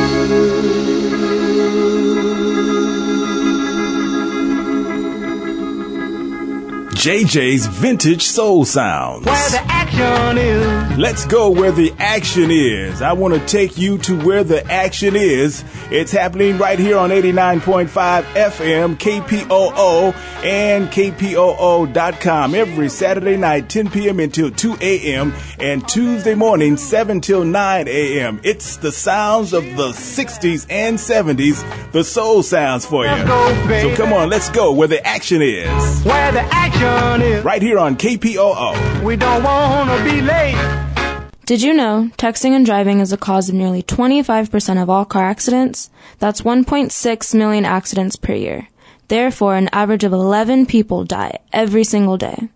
J J's Vintage Soul Sounds. Where the action is. Let's go where the action is. I want to take you to where the action is. It's happening right here on eighty-nine point five F M, K P O O, and K P O O dot com every Saturday night, ten p.m. until two a.m., and Tuesday morning, seven till nine a.m. It's the sounds of the sixties and seventies, the soul sounds for you. Go, so come on, let's go where the action is. Where the action is. Right here on K P O O. We don't want to be late. Did you know texting and driving is the cause of nearly twenty-five percent of all car accidents? That's one point six million accidents per year. Therefore, an average of eleven people die every single day.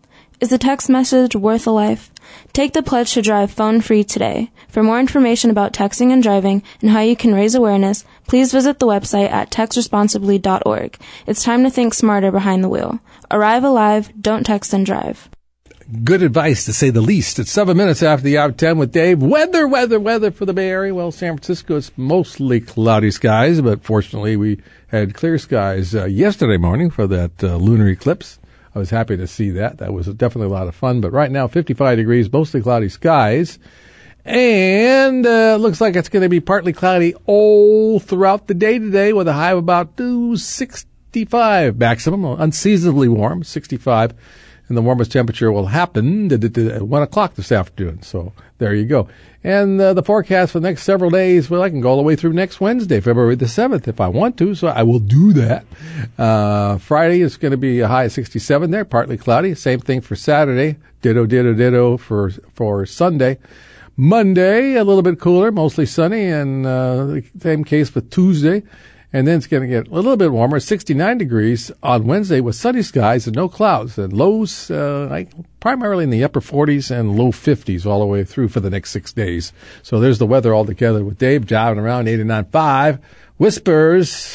Is a text message worth a life? Take the pledge to drive phone-free today. For more information about texting and driving and how you can raise awareness, please visit the website at text responsibly dot org. It's time to think smarter behind the wheel. Arrive alive, don't text and drive. Good advice, to say the least. It's seven minutes after the hour ten with Dave. Weather, weather, weather for the Bay Area. Well, San Francisco, it's mostly cloudy skies, but fortunately we had clear skies uh, yesterday morning for that uh, lunar eclipse. I was happy to see that. That was definitely a lot of fun. But right now, fifty-five degrees, mostly cloudy skies. And uh, looks like it's going to be partly cloudy all throughout the day today with a high of about ooh, sixty-five maximum, unseasonably warm, sixty-five. And the warmest temperature will happen at one o'clock this afternoon. So there you go. And uh, the forecast for the next several days, well, I can go all the way through next Wednesday, February the seventh, if I want to. So I will do that. Uh, Friday is going to be a high of sixty-seven there, partly cloudy. Same thing for Saturday. Ditto, ditto, ditto for, for Sunday. Monday, a little bit cooler, mostly sunny. And uh, same case with Tuesday. And then it's going to get a little bit warmer, sixty-nine degrees on Wednesday with sunny skies and no clouds. And lows uh, like primarily in the upper forties and low fifties all the way through for the next six days. So there's the weather all together with Dave driving around eighty-nine point five. Whispers.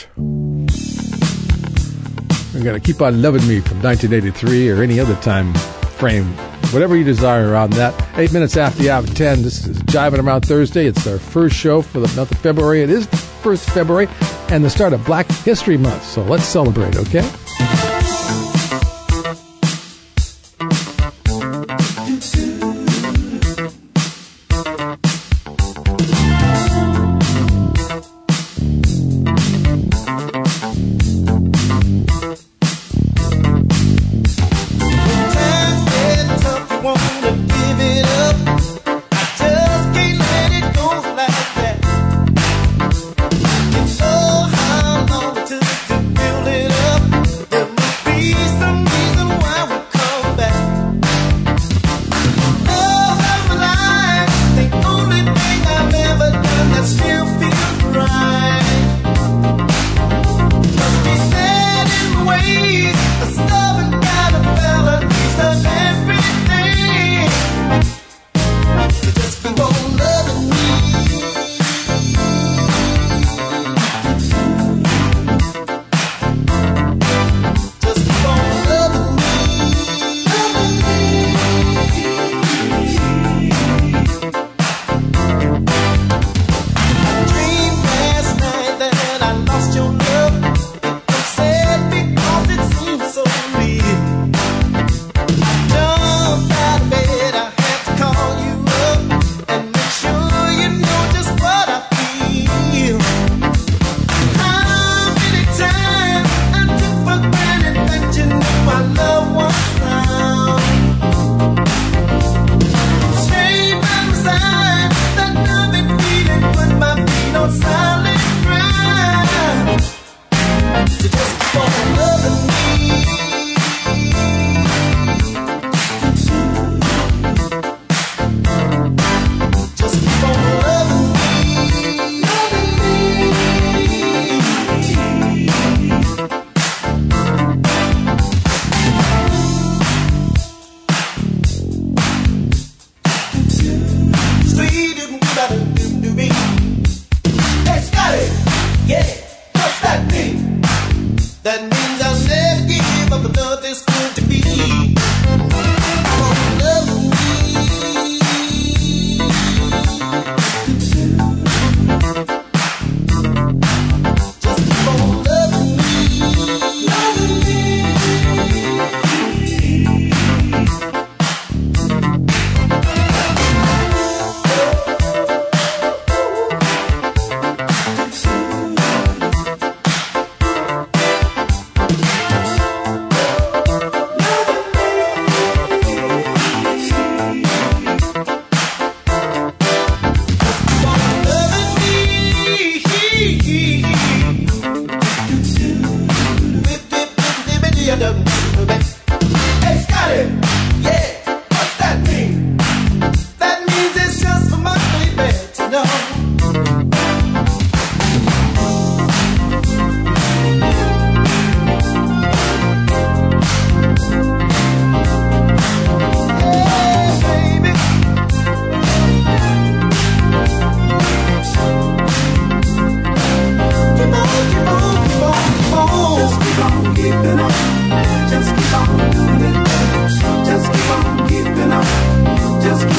You're going to keep on loving me from nineteen eighty-three or any other time frame. Whatever you desire around that. Eight minutes after the hour of ten. This is Jiving Around Thursday. It's our first show for the month of February. It is the first of February and the start of Black History Month. So let's celebrate, okay?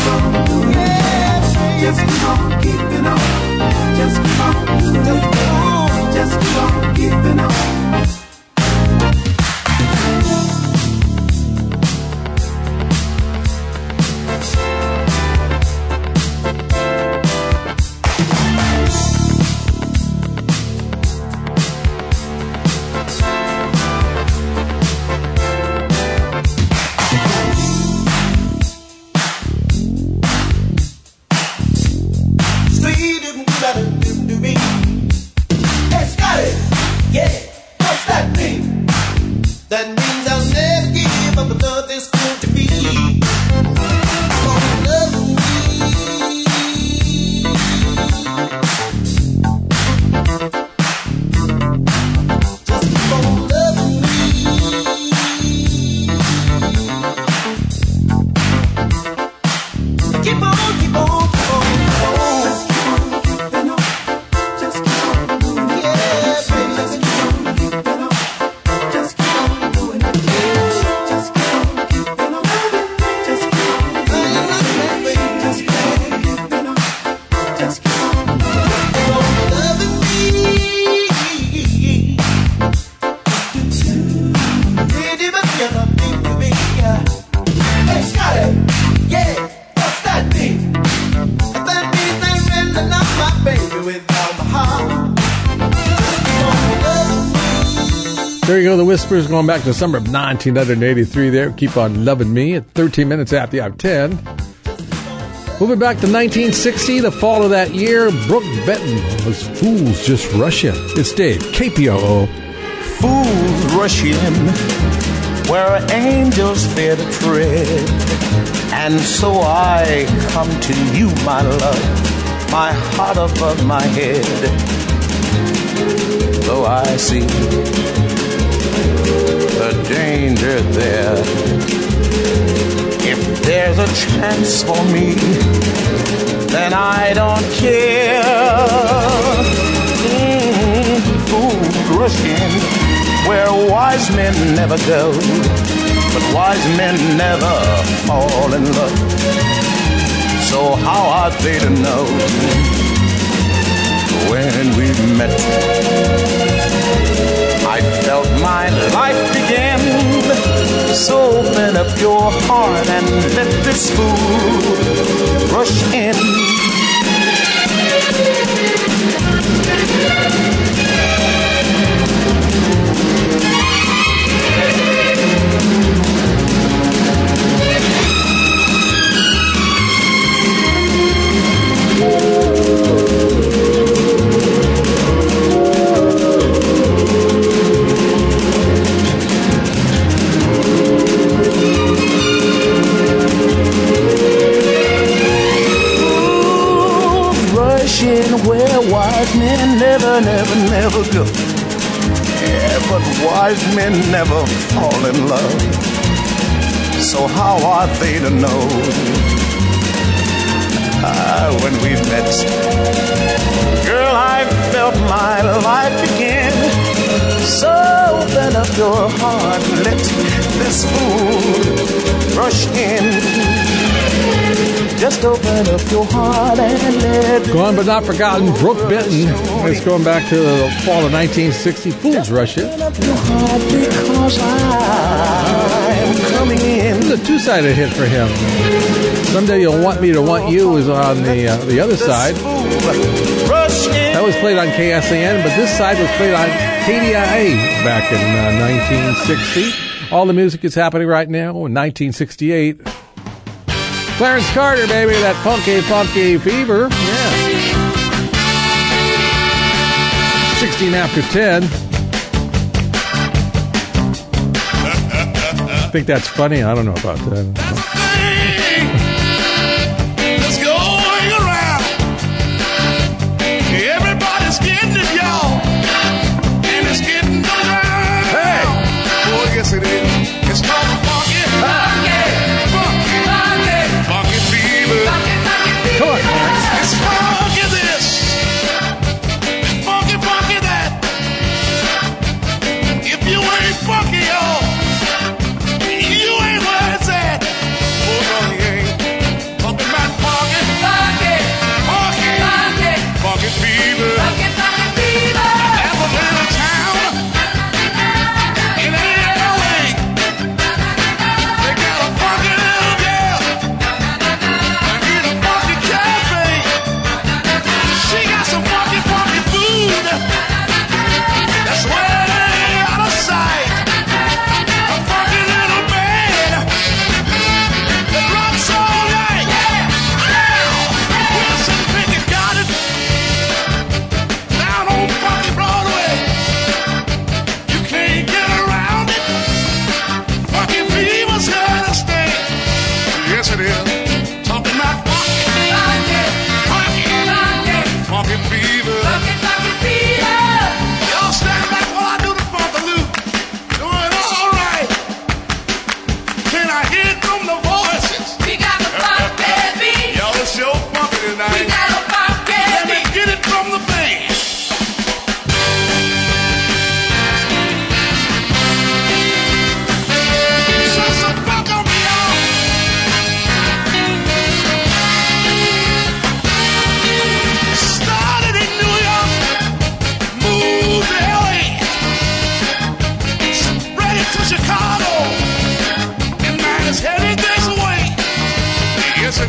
on doing it. Just keep on keeping on. Just keep on doing it. Just keep on keeping on. There you go, the Whispers going back to the summer of nineteen eighty-three there. Keep on loving me at thirteen minutes after the hour ten. Moving back to nineteen sixty, the fall of that year, Brooke Benton was Fools Just Rush In. It's Dave, K P O O. Fools rush in where angels fear to tread. And so I come to you, my love, my heart above my head. Though I see the danger there, if there's a chance for me, then I don't care. Mm, fools rush in where wise men never go, but wise men never fall in love. So how are they to know when we met? I felt my life begin. So open up your heart and let this fool rush in. Where wise men never, never, never go. Yeah, but wise men never fall in love. So how are they to know? Ah, when we met, girl, I felt my life begin. So open up your heart, let this fool rush in. Just open up your heart and let it Gone but not forgotten, Brooke Benton. It's going back to the fall of nineteen sixty. Fools Rush In. Because I'm coming in. It was a two-sided hit for him. Someday You'll Want Me to Want You was on the uh, the other side. That was played on K S A N, but this side was played on K D I A back in uh, nineteen sixty. All the music is happening right now in nineteen sixty-eight. Clarence Carter, baby, that funky, funky fever. Yeah. sixteen after ten. I think that's funny. I don't know about that. It's going around. Everybody's getting it, y'all. And it's getting around. Hey! Oh, yes, it is. It's called the funky. Funky. Funky. Funky. Funky fever. Funky, funky fever. Come on. It's funky this. Funky, funky that. If you ain't funky, y'all, you ain't where it's at.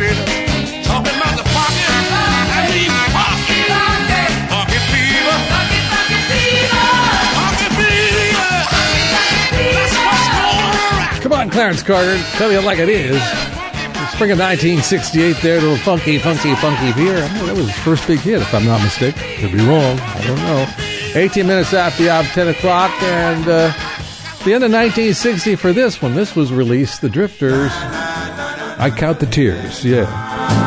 baby. Talking about the pocket, that means pocket. Pocket fever. Pocket fever. Pocket fever. That's what's going around. Come on, Clarence Carter, tell you like it is. Spring of nineteen sixty-eight there, little funky, funky, funky beer. I mean, that was his first big hit, if I'm not mistaken. Could be wrong. I don't know. eighteen minutes after the hour of ten o'clock, and uh, the end of nineteen sixty for this one. This was released, The Drifters. I Count the Tears, yeah.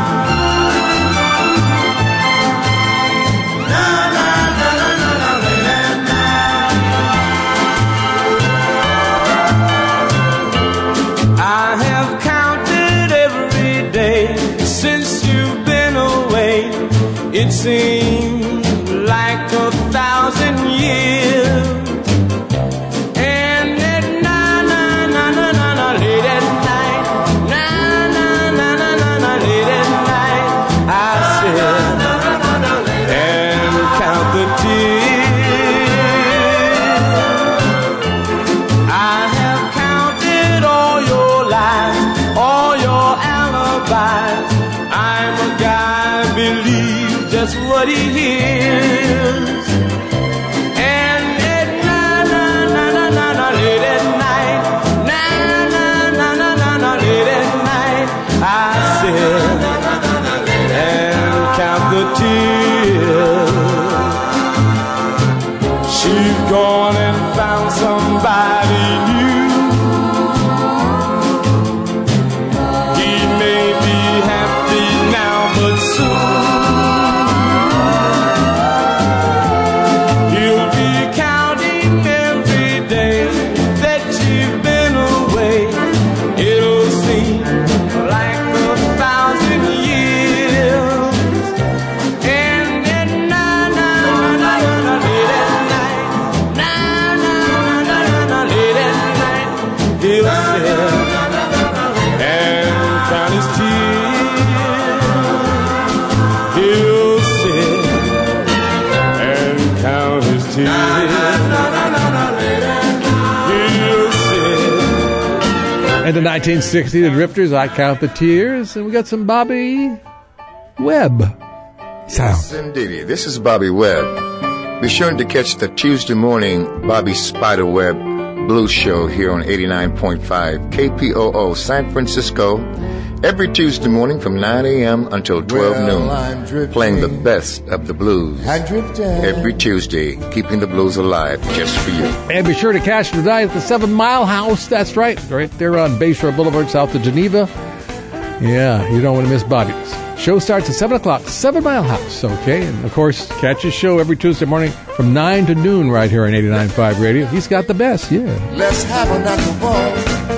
It seemed like a thousand years. And at na na na na na na late at night, na na na na na na late at night, I sit and count the tears. I have counted all your lies, all your alibis. I'm a guy believe just what he hears. And at na na na na na na late at night, na na na na na na late at night, I sit and count the tears. She's gone and found somebody new. He may be happy now, but soon And in nineteen sixty, The Drifters, I Count the Tears, and we got some Bobby Webb sound. Yes, indeed. This is Bobby Webb. Be sure to catch the Tuesday morning Bobby Spiderweb Blues Show here on eighty-nine point five K P O O San Francisco every Tuesday morning from nine a.m. until twelve noon, playing the best of the blues every Tuesday, keeping the blues alive just for you. And be sure to catch the night at the Seven Mile House. That's right, right there on Bayshore Boulevard, south of Geneva. Yeah, you don't want to miss Bobby's. Show starts at seven o'clock, Seven Mile House, okay? And, of course, catch his show every Tuesday morning from nine to noon right here on eighty-nine point five Radio. He's got the best, yeah. Let's have a natural ball.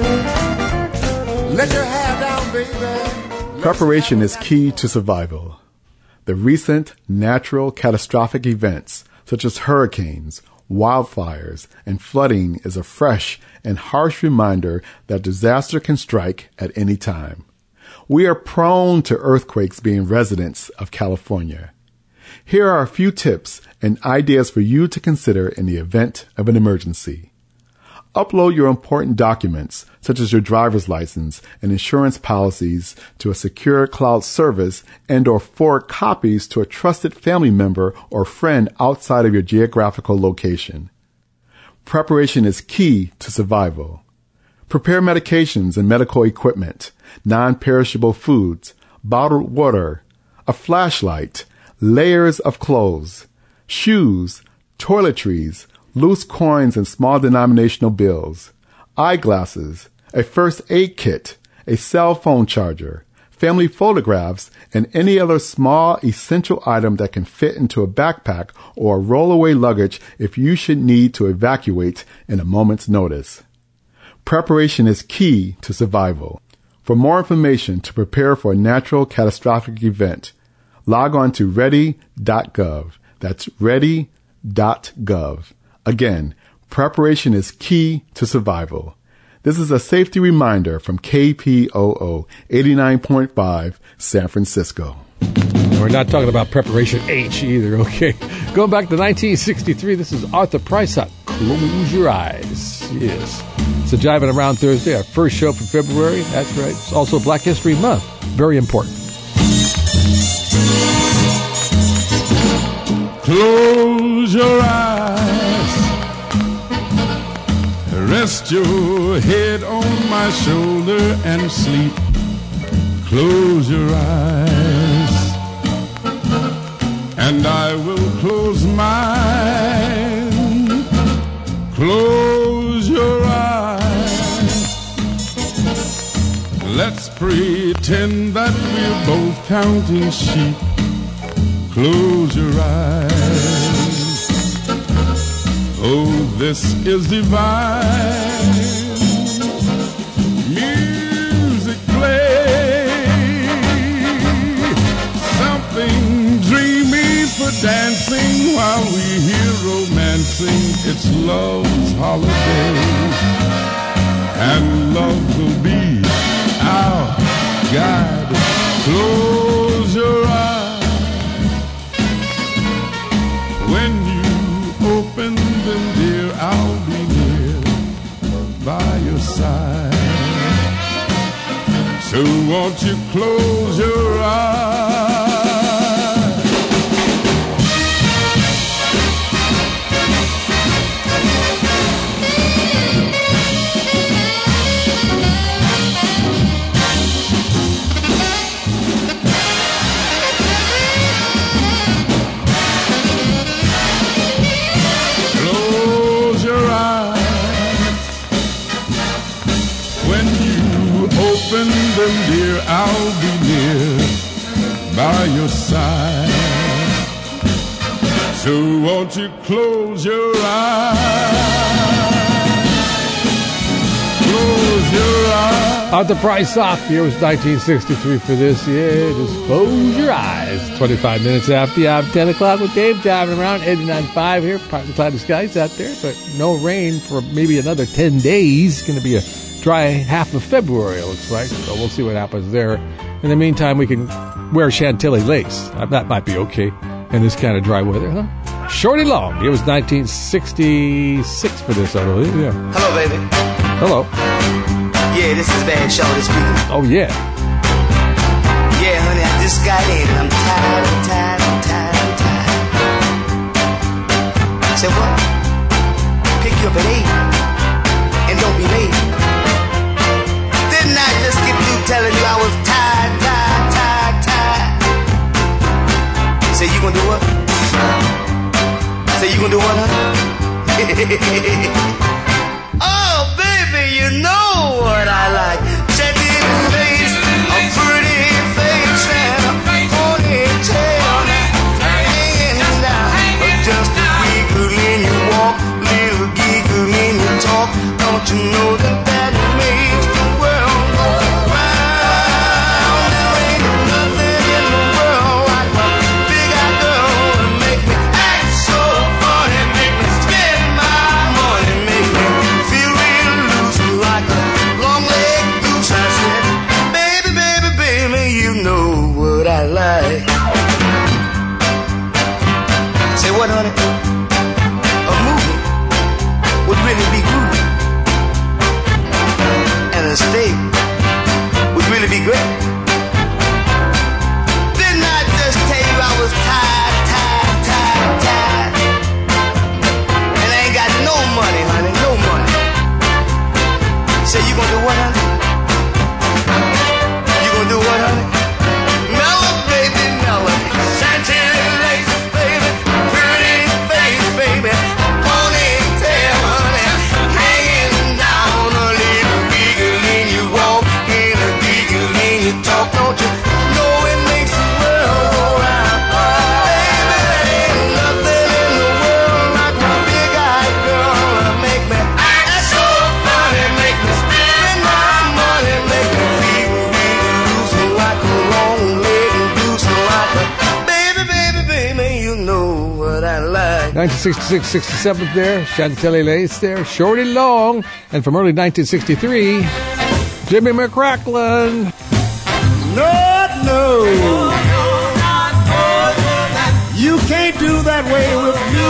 Let your hair down, baby. Preparation is key to survival. The recent natural catastrophic events, such as hurricanes, wildfires, and flooding, is a fresh and harsh reminder that disaster can strike at any time. We are prone to earthquakes being residents of California. Here are a few tips and ideas for you to consider in the event of an emergency. Upload your important documents, such as your driver's license and insurance policies, to a secure cloud service and or forward copies to a trusted family member or friend outside of your geographical location. Preparation is key to survival. Prepare medications and medical equipment, non-perishable foods, bottled water, a flashlight, layers of clothes, shoes, toiletries, loose coins and small denominational bills, eyeglasses, a first aid kit, a cell phone charger, family photographs, and any other small essential item that can fit into a backpack or rollaway luggage if you should need to evacuate in a moment's notice. Preparation is key to survival. For more information to prepare for a natural catastrophic event, log on to ready dot gov. That's ready dot gov. Again, preparation is key to survival. This is a safety reminder from K P O O eighty-nine point five San Francisco. We're not talking about Preparation H either, okay? Going back to nineteen sixty-three, this is Arthur Prysock, Close Your Eyes. Yes. It's a Jiving Around Thursday, our first show for February. That's right. It's also Black History Month. Very important. Close your eyes, rest your head on my shoulder and sleep. Close your eyes, and I will close mine. Close your eyes. Let's pretend that we're both counting sheep. Close your eyes. Oh, this is divine. Music play, something dreamy for dancing while we hear romancing. It's love's holiday, and love will be our guide. Close your eyes. When you open them, dear, I'll be near by your side. So won't you close your eyes? Open them, dear, I'll be near by your side. So won't you close your eyes? Close your eyes. Out the price off. Year was nineteen sixty-three for this. Yeah, just close your eyes. twenty-five minutes after the hour of ten o'clock with Dave driving around eighty-nine point five here. Partly cloudy skies out there, but no rain for maybe another ten days. Going to be a dry half of February, it looks like. So we'll see what happens there. In the meantime, we can wear Chantilly lace. That might be okay in this kind of dry weather, huh? Shorty Long. It was nineteen sixty-six for this, I believe. Yeah. Hello, baby. Hello. Yeah, this is Bad Shorty speaking. Oh, yeah. Yeah, honey, I just got in and I'm tired, I'm tired, I'm tired, I'm tired. Say what? Pick you up at eight and don't be late. Didn't I just get through telling you I was tired, tired, tired, tired? Say you gonna do what? Say you gonna do what, huh? Oh, baby, you know what I like. Chantilly lace, a pretty face, and a ponytail hanging down. But just a wiggle in your walk, little giggle in your talk. Don't you know that that makes the world go round? There ain't nothing in the world like a big-eyed girl to make me act so funny, make me spend my money, make me feel real loose like a long-legged goose. I said, baby, baby, baby, you know what I like. Say what, honey? A movie would really be groovy, and a steak would really be great. Didn't I just tell you I was tired, tired, tired, tired? And I ain't got no money, honey, no money. Say you gonna do what, honey? You gonna do what, honey? Mellow, baby, mellow. Chantilly lace, baby. Pretty face, baby. Ponytail, honey. Hanging down a little wiggle in your walk, and a giggle in your talk. Don't you know it makes the world go round? Baby, there ain't nothing in the world like a big-eyed girl to make me act so funny, make me spend my money, make me feel real loose like a long-legged goose, like a baby, baby, baby, you know what I like. nineteen sixty-six sixty-seven there. Chantilly lace there. Shorty Long. And from early nineteen sixty-three, Jimmy McCracklin. No, no. You can't do that way with me.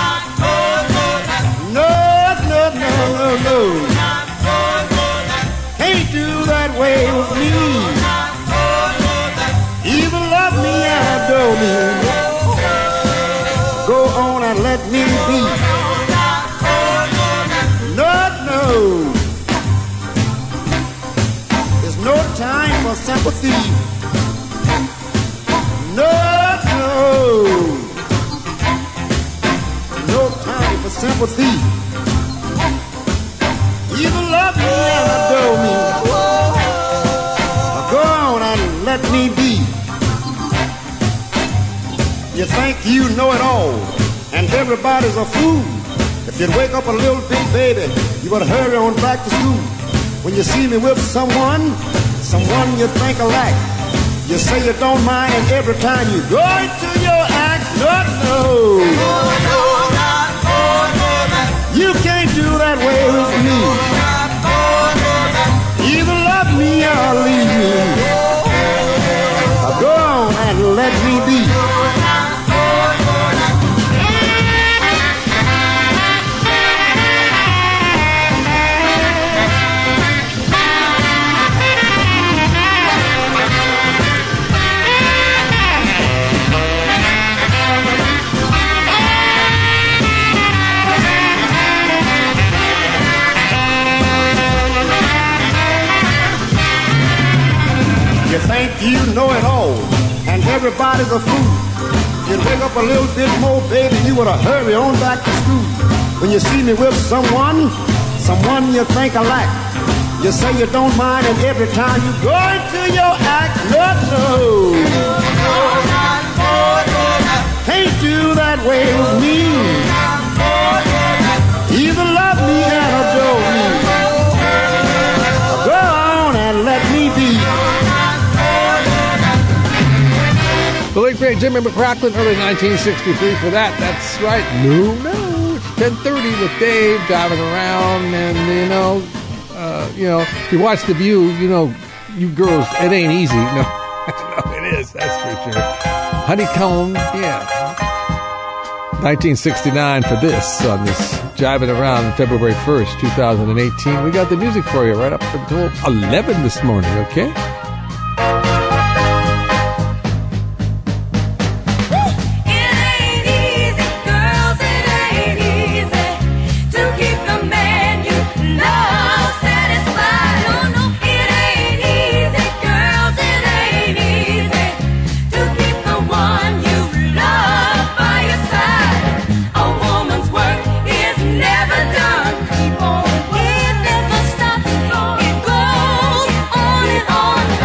No, no, no, no, no. Can't do that way with me. sympathy. No, no. No time for sympathy. Either love me and adore me, or go on and let me be. You think you know it all, and everybody's a fool. If you'd wake up a little big baby, you better hurry on back to school. When you see me with someone, someone you think alike, you say you don't mind, and every time you go into your act, no, no. You can't do that way with me. Either love me or leave me. Now go on and let me be. You think you know it all, and everybody's a fool. You'd wake up a little bit more, baby, you would hurry on back to school. When you see me with someone, someone you think I like, you say you don't mind, and every time you go into your act, no, no. Can't do that way with me. Either love me and adore me, or go on and let me be. The late great Jimmy McCracklin, early nineteen sixty-three for that. That's right. No, no. It's ten thirty with Dave driving around, and you know, uh, you know, if you watch The View, you know, you girls, it ain't easy. No, no, it is. That's for sure. Honeycomb, yeah. nineteen sixty-nine for this on this jiving around February first, two thousand eighteen. We got the music for you right up until eleven this morning. Okay. It never stops, it goes on and on.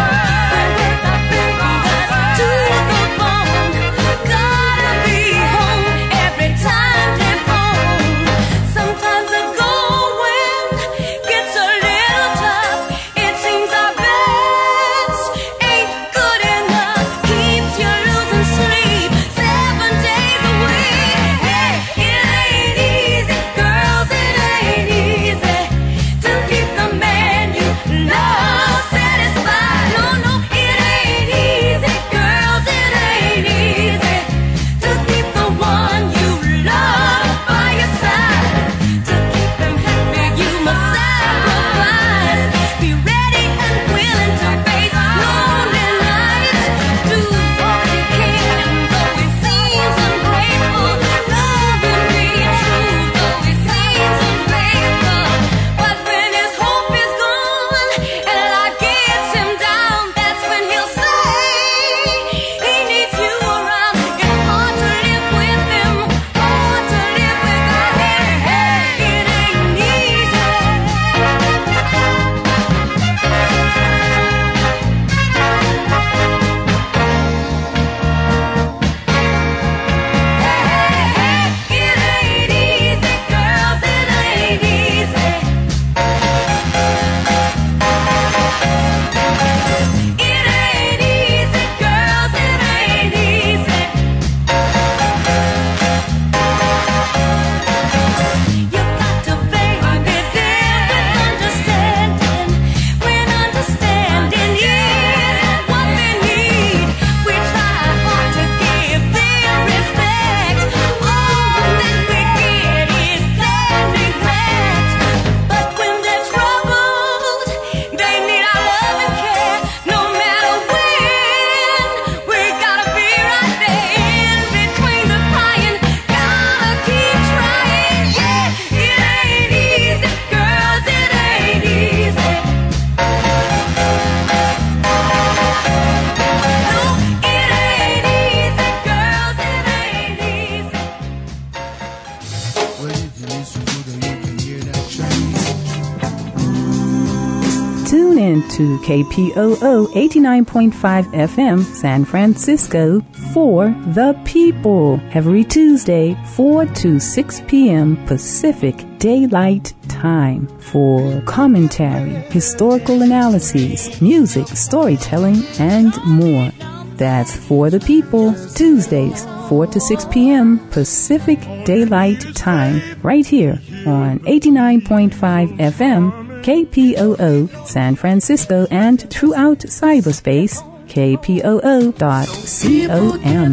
to K P O O eighty-nine point five F M San Francisco for the people. Every Tuesday, four to six p.m. Pacific Daylight Time for commentary, historical analyses, music, storytelling, and more. That's For the People, Tuesdays, four to six p.m. Pacific Daylight Time, right here on eighty-nine point five F M, K P O O San Francisco, and throughout cyberspace, K P O O dot com.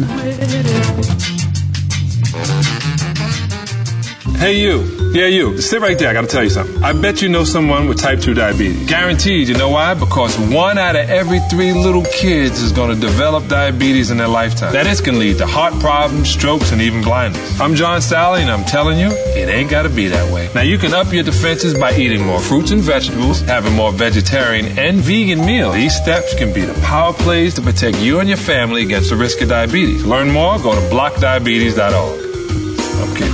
Hey you, yeah you, sit right there, I gotta tell you something. I bet you know someone with type two diabetes. Guaranteed, you know why? Because one out of every three little kids is gonna develop diabetes in their lifetime. That is gonna lead to heart problems, strokes, and even blindness. I'm John Sally, and I'm telling you, it ain't gotta be that way. Now you can up your defenses by eating more fruits and vegetables, having more vegetarian and vegan meals. These steps can be the power plays to protect you and your family against the risk of diabetes. Learn more, go to block diabetes dot org. Okay.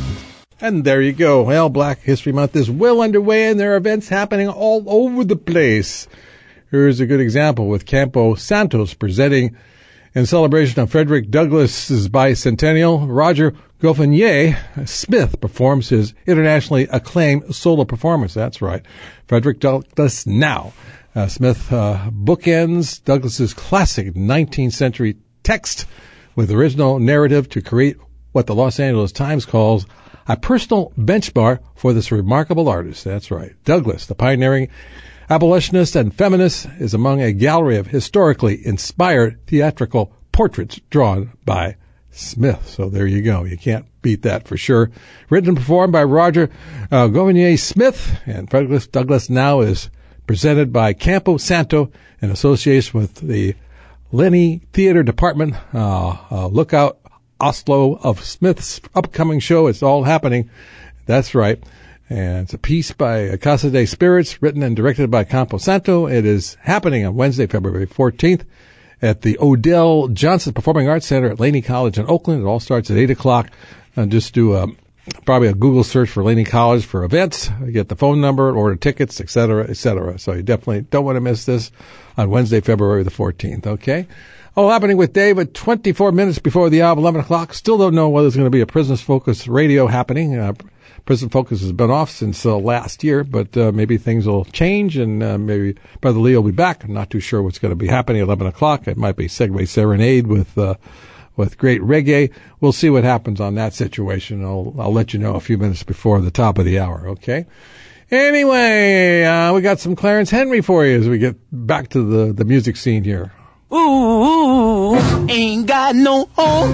And there you go. Well, Black History Month is well underway, and there are events happening all over the place. Here's a good example with Campo Santos presenting in celebration of Frederick Douglass's bicentennial. Roger Gaufrenier Smith performs his internationally acclaimed solo performance. That's right. Frederick Douglass Now. Uh, Smith uh, bookends Douglass's classic nineteenth century text with original narrative to create what the Los Angeles Times calls a personal benchmark for this remarkable artist. That's right. Douglass, the pioneering abolitionist and feminist, is among a gallery of historically inspired theatrical portraits drawn by Smith. So there you go. You can't beat that for sure. Written and performed by Roger uh, Gaufrenier Smith, and Frederick Douglass Now is presented by Campo Santo in association with the Lenny Theater Department. Uh, uh, look out. Oslo of Smith's upcoming show. It's all happening. That's right. And it's a piece by Casa de Spirits, written and directed by Campo Santo. It is happening on Wednesday, February fourteenth at the Odell Johnson Performing Arts Center at Laney College in Oakland. It all starts at eight o'clock. And just do a, probably a Google search for Laney College for events. Get the phone number, order tickets, et cetera, et cetera. So you definitely don't want to miss this on Wednesday, February the fourteenth. Okay? All happening with Dave at twenty-four minutes before the hour, eleven o'clock. Still don't know whether there's going to be a Prison Focus radio happening. Uh, Prison Focus has been off since uh, last year, but uh, maybe things will change, and uh, maybe Brother Leo will be back. I'm not too sure what's going to be happening at eleven o'clock. It might be Segway Serenade with uh, with great reggae. We'll see what happens on that situation. I'll, I'll let you know a few minutes before the top of the hour, okay? Anyway, uh, we got some Clarence Henry for you as we get back to the, the music scene here. Ooh, ain't got no home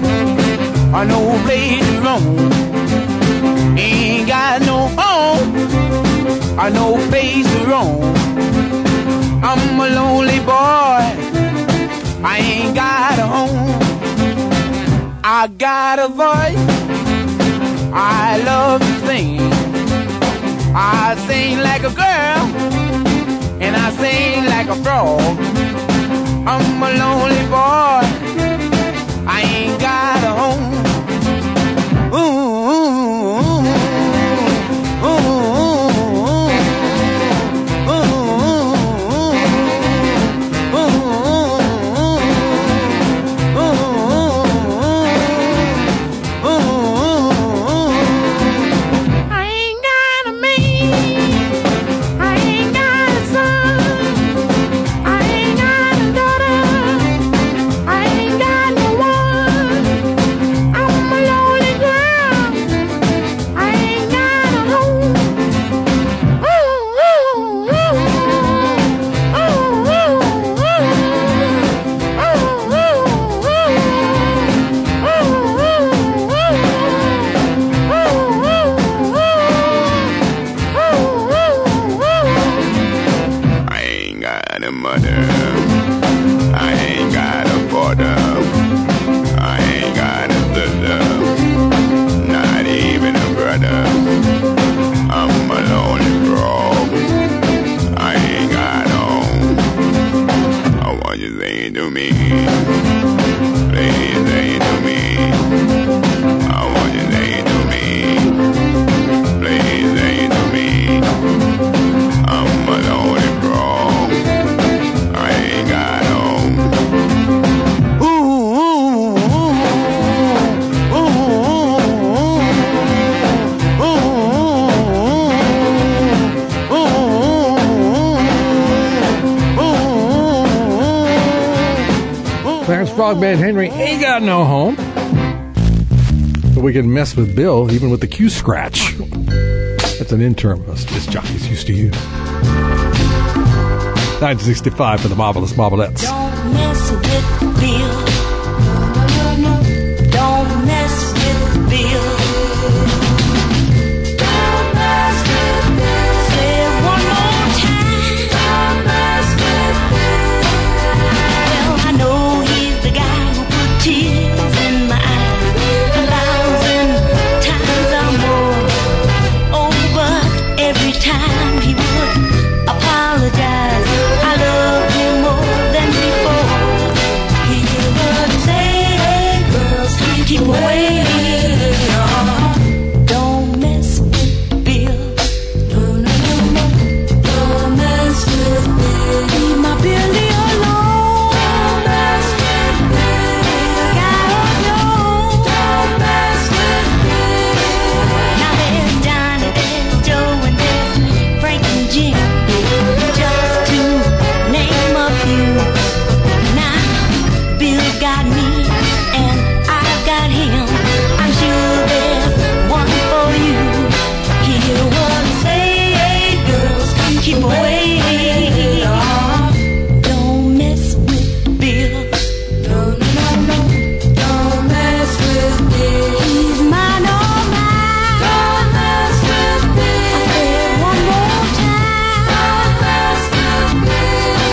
or no place to roam. Ain't got no home or no place to roam. I'm a lonely boy, I ain't got a home. I got a voice, I love to sing. I sing like a girl, and I sing like a frog. I'm a lonely boy, I ain't got a home. Ooh, ooh, ooh, ooh, I ain't got a man, I ain't got a son, I ain't got a daughter, I ain't got no one. I'm a lonely girl, I ain't got a home. Ooh, ooh, ooh, ooh, ooh, ooh, I ain't got a mother, I ain't got a father, I ain't got a sister, not even a brother. I'm a lonely frog, I ain't got home. I want you to say it to me, please say it to me. I want you to say it to me, please say it to me. I'm a lonely frog, Clarence Frogman Henry ain't got no home. But we can mess with Bill even with the Q scratch. That's an in term us disc jockeys used to use. nineteen sixty-five for the Marvelous Marvelettes. Don't mess with Bill. No, no, no. Don't mess with Bill. Don't mess with Bill. Say it one more time. Don't mess with Bill. Well, I know he's the guy who put tears in my eyes a thousand times or more. Oh, but every time he would apologize, I loved him more than before. He would say, hey, girls, keep away. Don't mess with Bill. No, no, no, no. Don't mess with Bill. Leave my Billy alone. Don't mess with Bill. Gotta know. Don't mess with Bill. Now there's Johnny, there's Joe, and there's Frank and Jim. Just to name a few. Now, Bill's got me, and I've got him. I'm sure there's one for you. Hear what I say, hey, girls, keep away. Don't mess with Bill. No, no, no, no. Don't mess with Bill. He's mine, oh mine. Don't mess with Bill. I said one more time. Don't mess with Bill.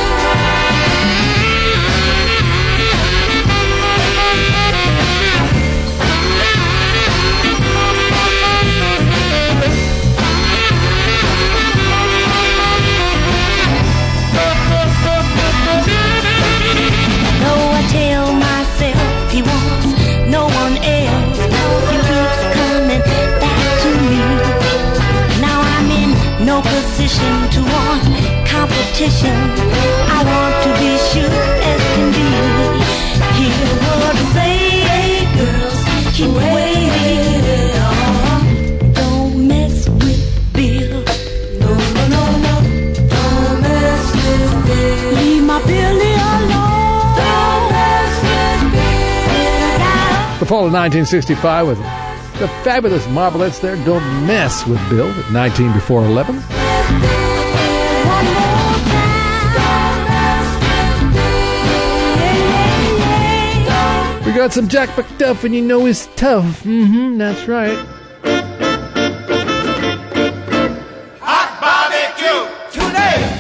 No, I tell myself he wants no one else. He keeps coming back to me. Now I'm in no position to want competition. I want to be sure as can be. Hear what I say, hey, girls, keep waiting. Don't mess with Bill. No, no, no, no. Don't mess with Bill. Leave my Billy alone. Don't mess with Bill. The fall of nineteen sixty-five with the fabulous Marvelettes there. Don't mess with Bill at nineteen before eleven. We got some Jack McDuff, and you know he's tough. Mm-hmm, that's right. Hot barbecue today.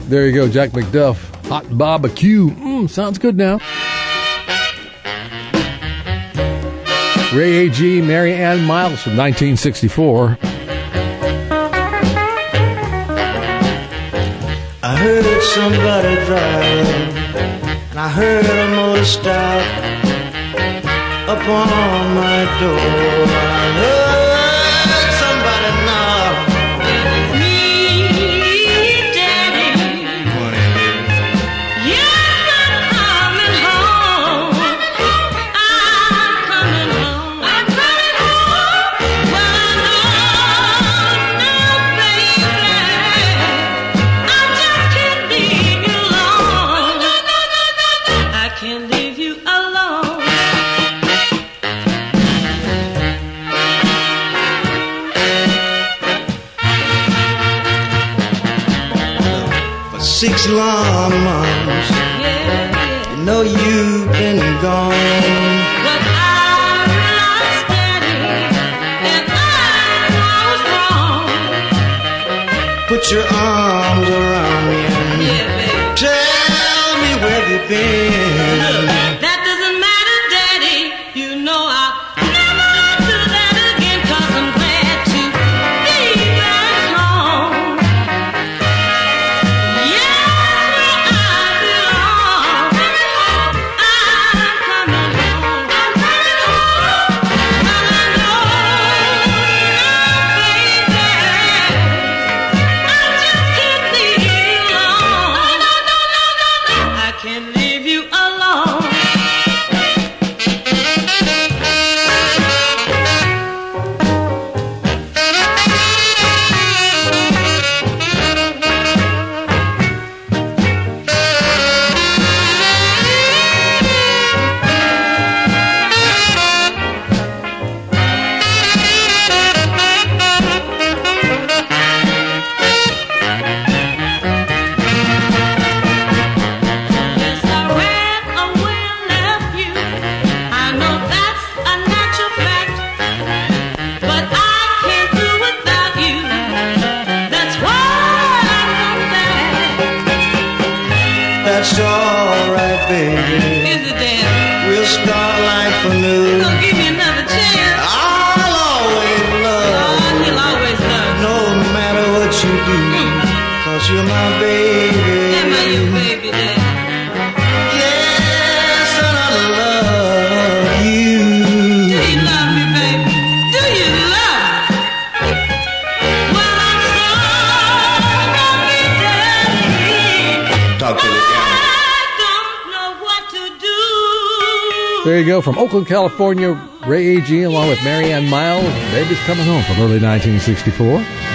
There you go, Jack McDuff. Hot barbecue. Mm, sounds good now. Ray A G, Mary Ann Miles from nineteen sixty-four. I heard somebody driving, and I heard a motor stop up on my door. I heard somebody knock. Me, Daddy, you're not coming home. I'm coming home. I'm coming home. Well, I know now, baby, I just can't leave you alone. I can't leave you alone. Six long months, you know you've been gone. But I realized, Daddy, that I was wrong. Put your arms around me and Yeah, baby. tell me where you've been. That doesn't matter, Daddy. You know I'll never do that again, 'cause I'm glad to be back home. Yes, where I belong. I'm coming home. I'm coming home. Well, I know now, baby, I just can't leave you alone. I can't leave you alone. Yes, I ran away and left you. I know that's a natural fact, but I can't do without you. That's why I come back. That's all right, baby. Is it, Daddy? We'll start life anew. Gonna give me another chance. I'll always love, Oh, he'll always love me. no matter what you do, 'cause you're my baby. Am I your baby, Daddy? Yes, and I love you. Do you love me, baby? Do you love me? Well, I'm sorry, Daddy. Talk to the I don't know what to do. There you go, from Oakland, California, Ray A G along with Mary Ann Miles. Baby's Coming Home from early nineteen sixty-four.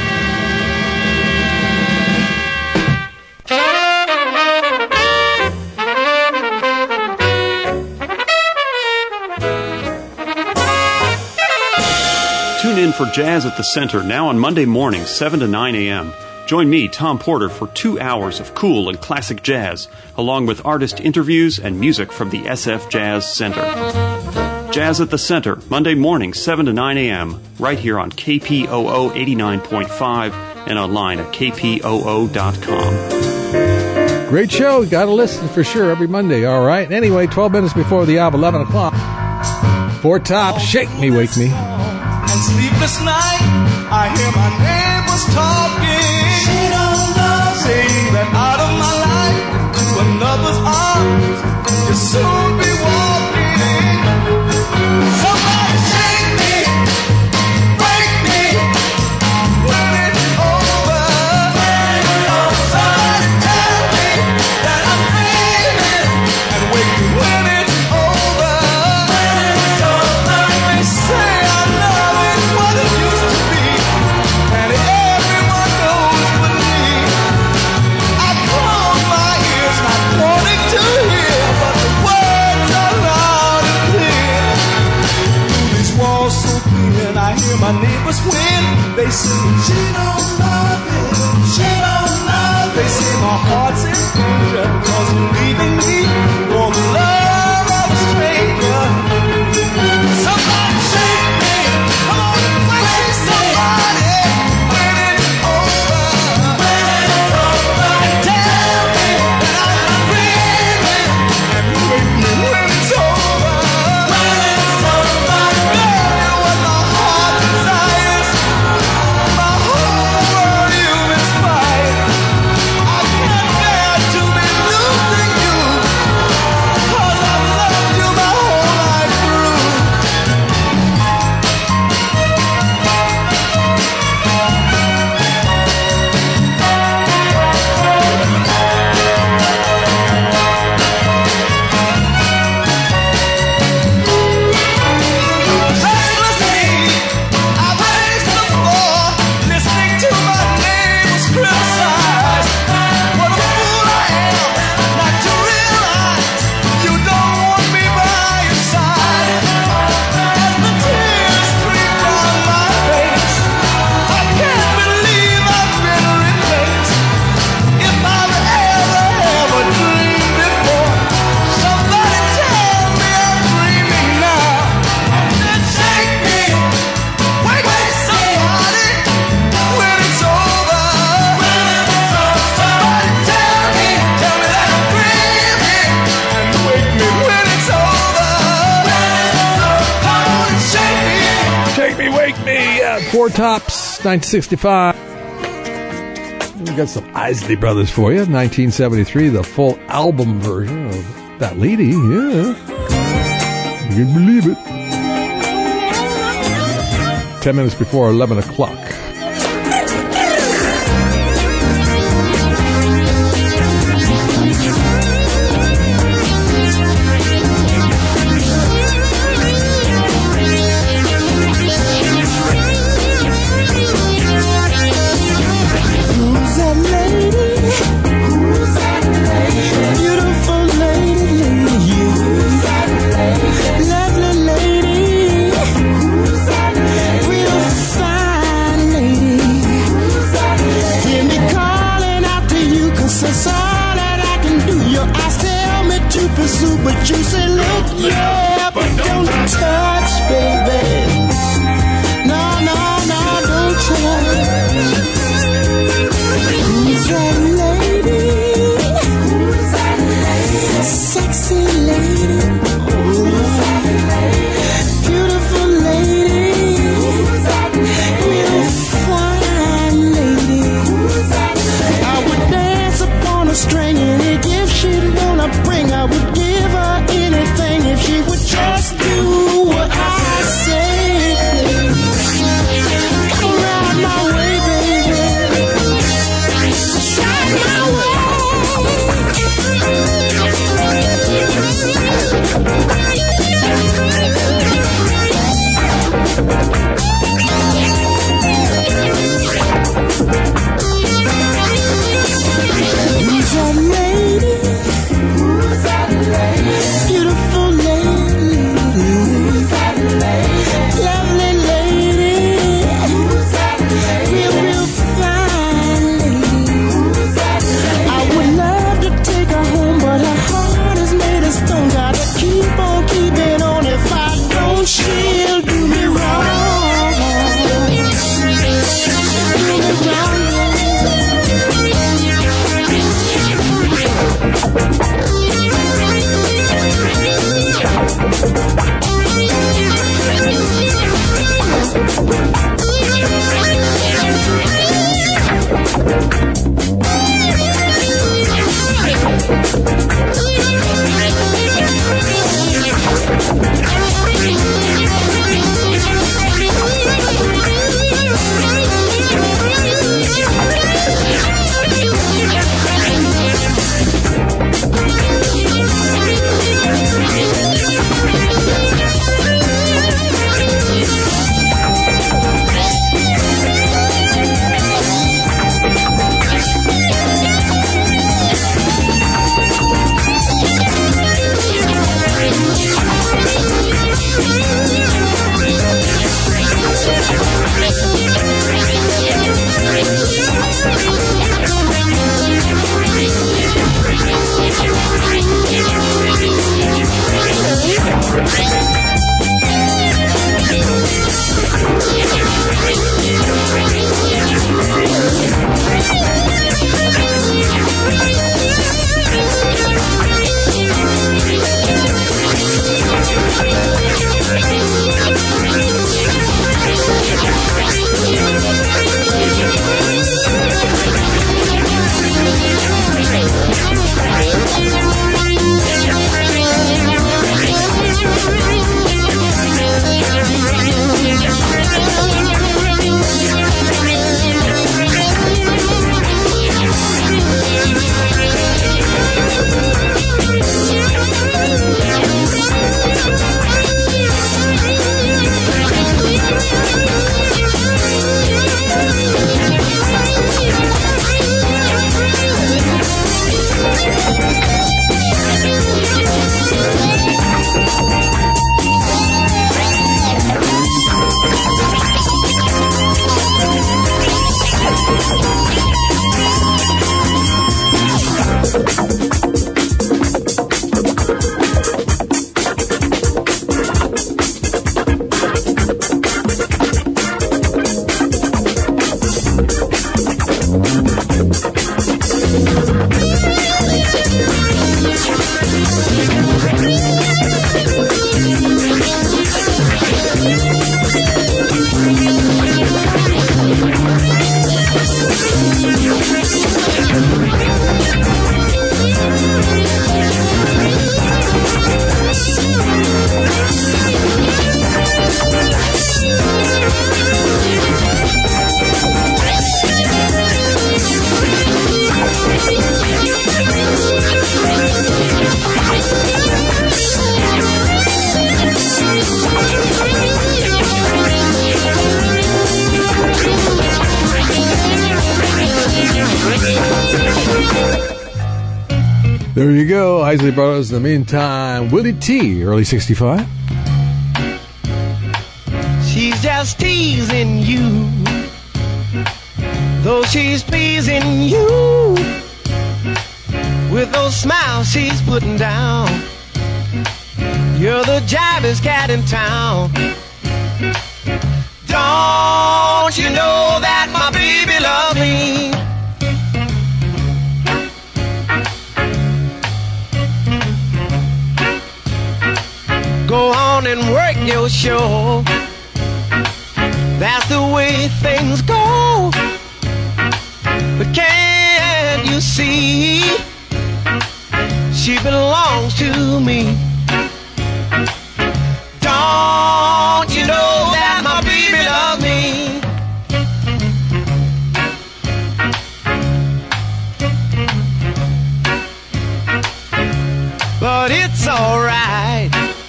Tune in for Jazz at the Center now on Monday mornings, seven to nine a.m. Join me, Tom Porter, for two hours of cool and classic jazz, along with artist interviews and music from the S F Jazz Center. Jazz at the Center, Monday mornings, seven to nine a.m., right here on K P O O eighty-nine point five and online at K P O O dot com. Great show. Got to listen for sure every Monday. All right. Anyway, twelve minutes before the hour, eleven o'clock. Four Top, Shake Me, Wake Me. And sleepless night, I hear my neighbors talking. She don't love saying that out of my life to another's arms, you'll soon be walking. Somebody shake me, break me, when it's over. When it's over. Somebody tell me that I'm dreaming and wake me when it's over. When it's over. They say I love it what it used to be, and everyone knows but me. I close my ears, not wanting to hear, but the words are loud and clear. Through these walls so thin, I hear my neighbors when they sing. She don't love him, she don't love him. They say my heart's in danger, 'cause you're leaving me for the love of a stranger. Somebody shake me, come on, wake somebody when it's over. When it's over. And tell Wake me, wake me. Uh, Four Tops, nineteen sixty-five. We got some Isley Brothers for you. nineteen seventy-three, the full album version of That Lady. Yeah. You can believe it. Ten minutes before eleven o'clock. But you say, look, yeah, but don't touch, baby. No, no, no, don't touch. Who's that lady? Who's that lady? Sexy lady. Who's that lady? Beautiful lady. Who's that lady? Real fine lady. Who's that lady? I would dance upon a string, any gift she'd wanna bring, I would give anything if she would just do what I say. Come around my way, baby. Shine my Who's that lady? Who's that lady? Beautiful lady. Who's that lady? Lovely lady. Who's that lady? Real, real fine lady. Who's that lady? I would love to take her home, but her heart is made of stone. Gotta keep on keeping on. If I don't, she'll do me wrong. Do me wrong. There you go, Isley Brothers. In the meantime, Willie T, early sixty-five. She's just teasing you, though she's pleasing you with those smiles she's putting down. You're the jivest cat in town. Don't you know that my baby loves me? Go on and work your show. That's the way things go. But can't you see? She belongs to me. Don't you know that my baby loves me? But it's alright.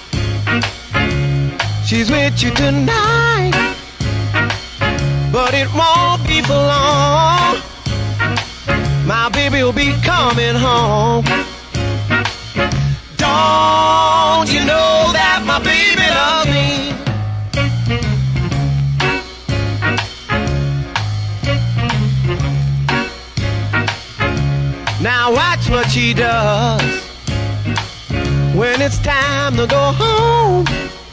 She's with you tonight, but it won't be for long. My baby will be coming home. Don't you know that my baby loves me? Now watch what she does when it's time to go home.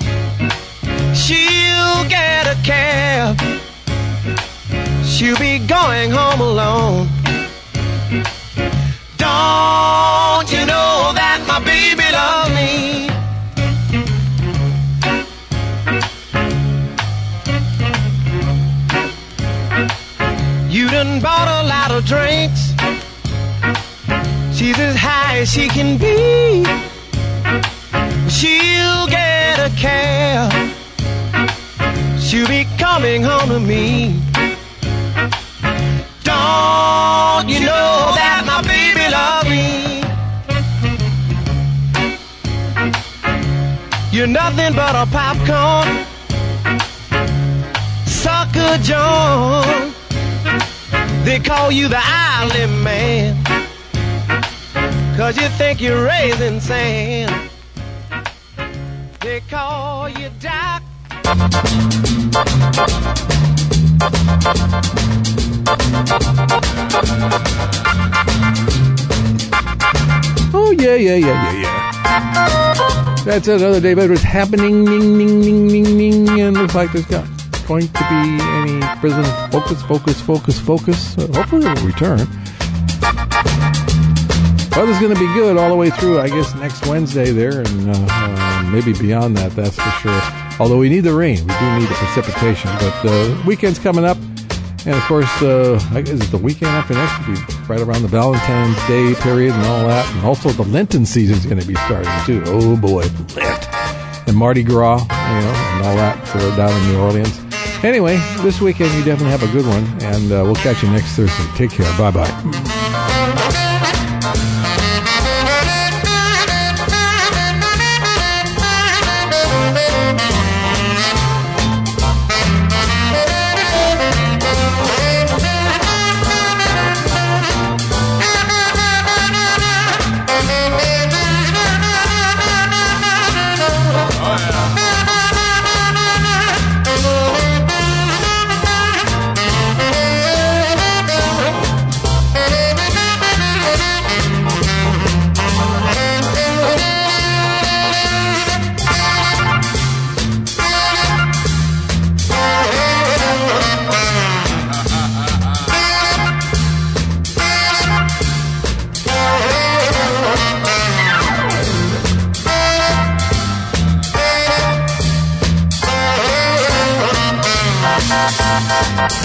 She'll get a cab. She'll be going home alone. Don't you know that my baby loves me? You done bought a lot of drinks. She's as high as she can be. She'll get a cab. She'll be coming home to me. Don't you know that my baby loves me? You're nothing but a popcorn sucker John. They call you the island man, 'cause you think you're raising sand. They call you Doc. Oh, yeah, yeah, yeah, yeah, yeah. That's another day, but it's happening, ning, ning, ning, ning, ning, and looks like there's not going to be any President Focus, Focus, Focus, Focus. Uh, hopefully it will return. Weather's going to be good all the way through, I guess, next Wednesday there, and uh, uh, maybe beyond that, that's for sure. Although we need the rain. We do need the precipitation. But uh, weekend's coming up. And, of course, uh, I guess it's the weekend after next. It'll be right around the Valentine's Day period and all that. And also the Lenten season's going to be starting, too. Oh, boy. Lent. And Mardi Gras, you know, and all that for down in New Orleans. Anyway, this weekend you definitely have a good one. And uh, we'll catch you next Thursday. Take care. Bye-bye. Thank you.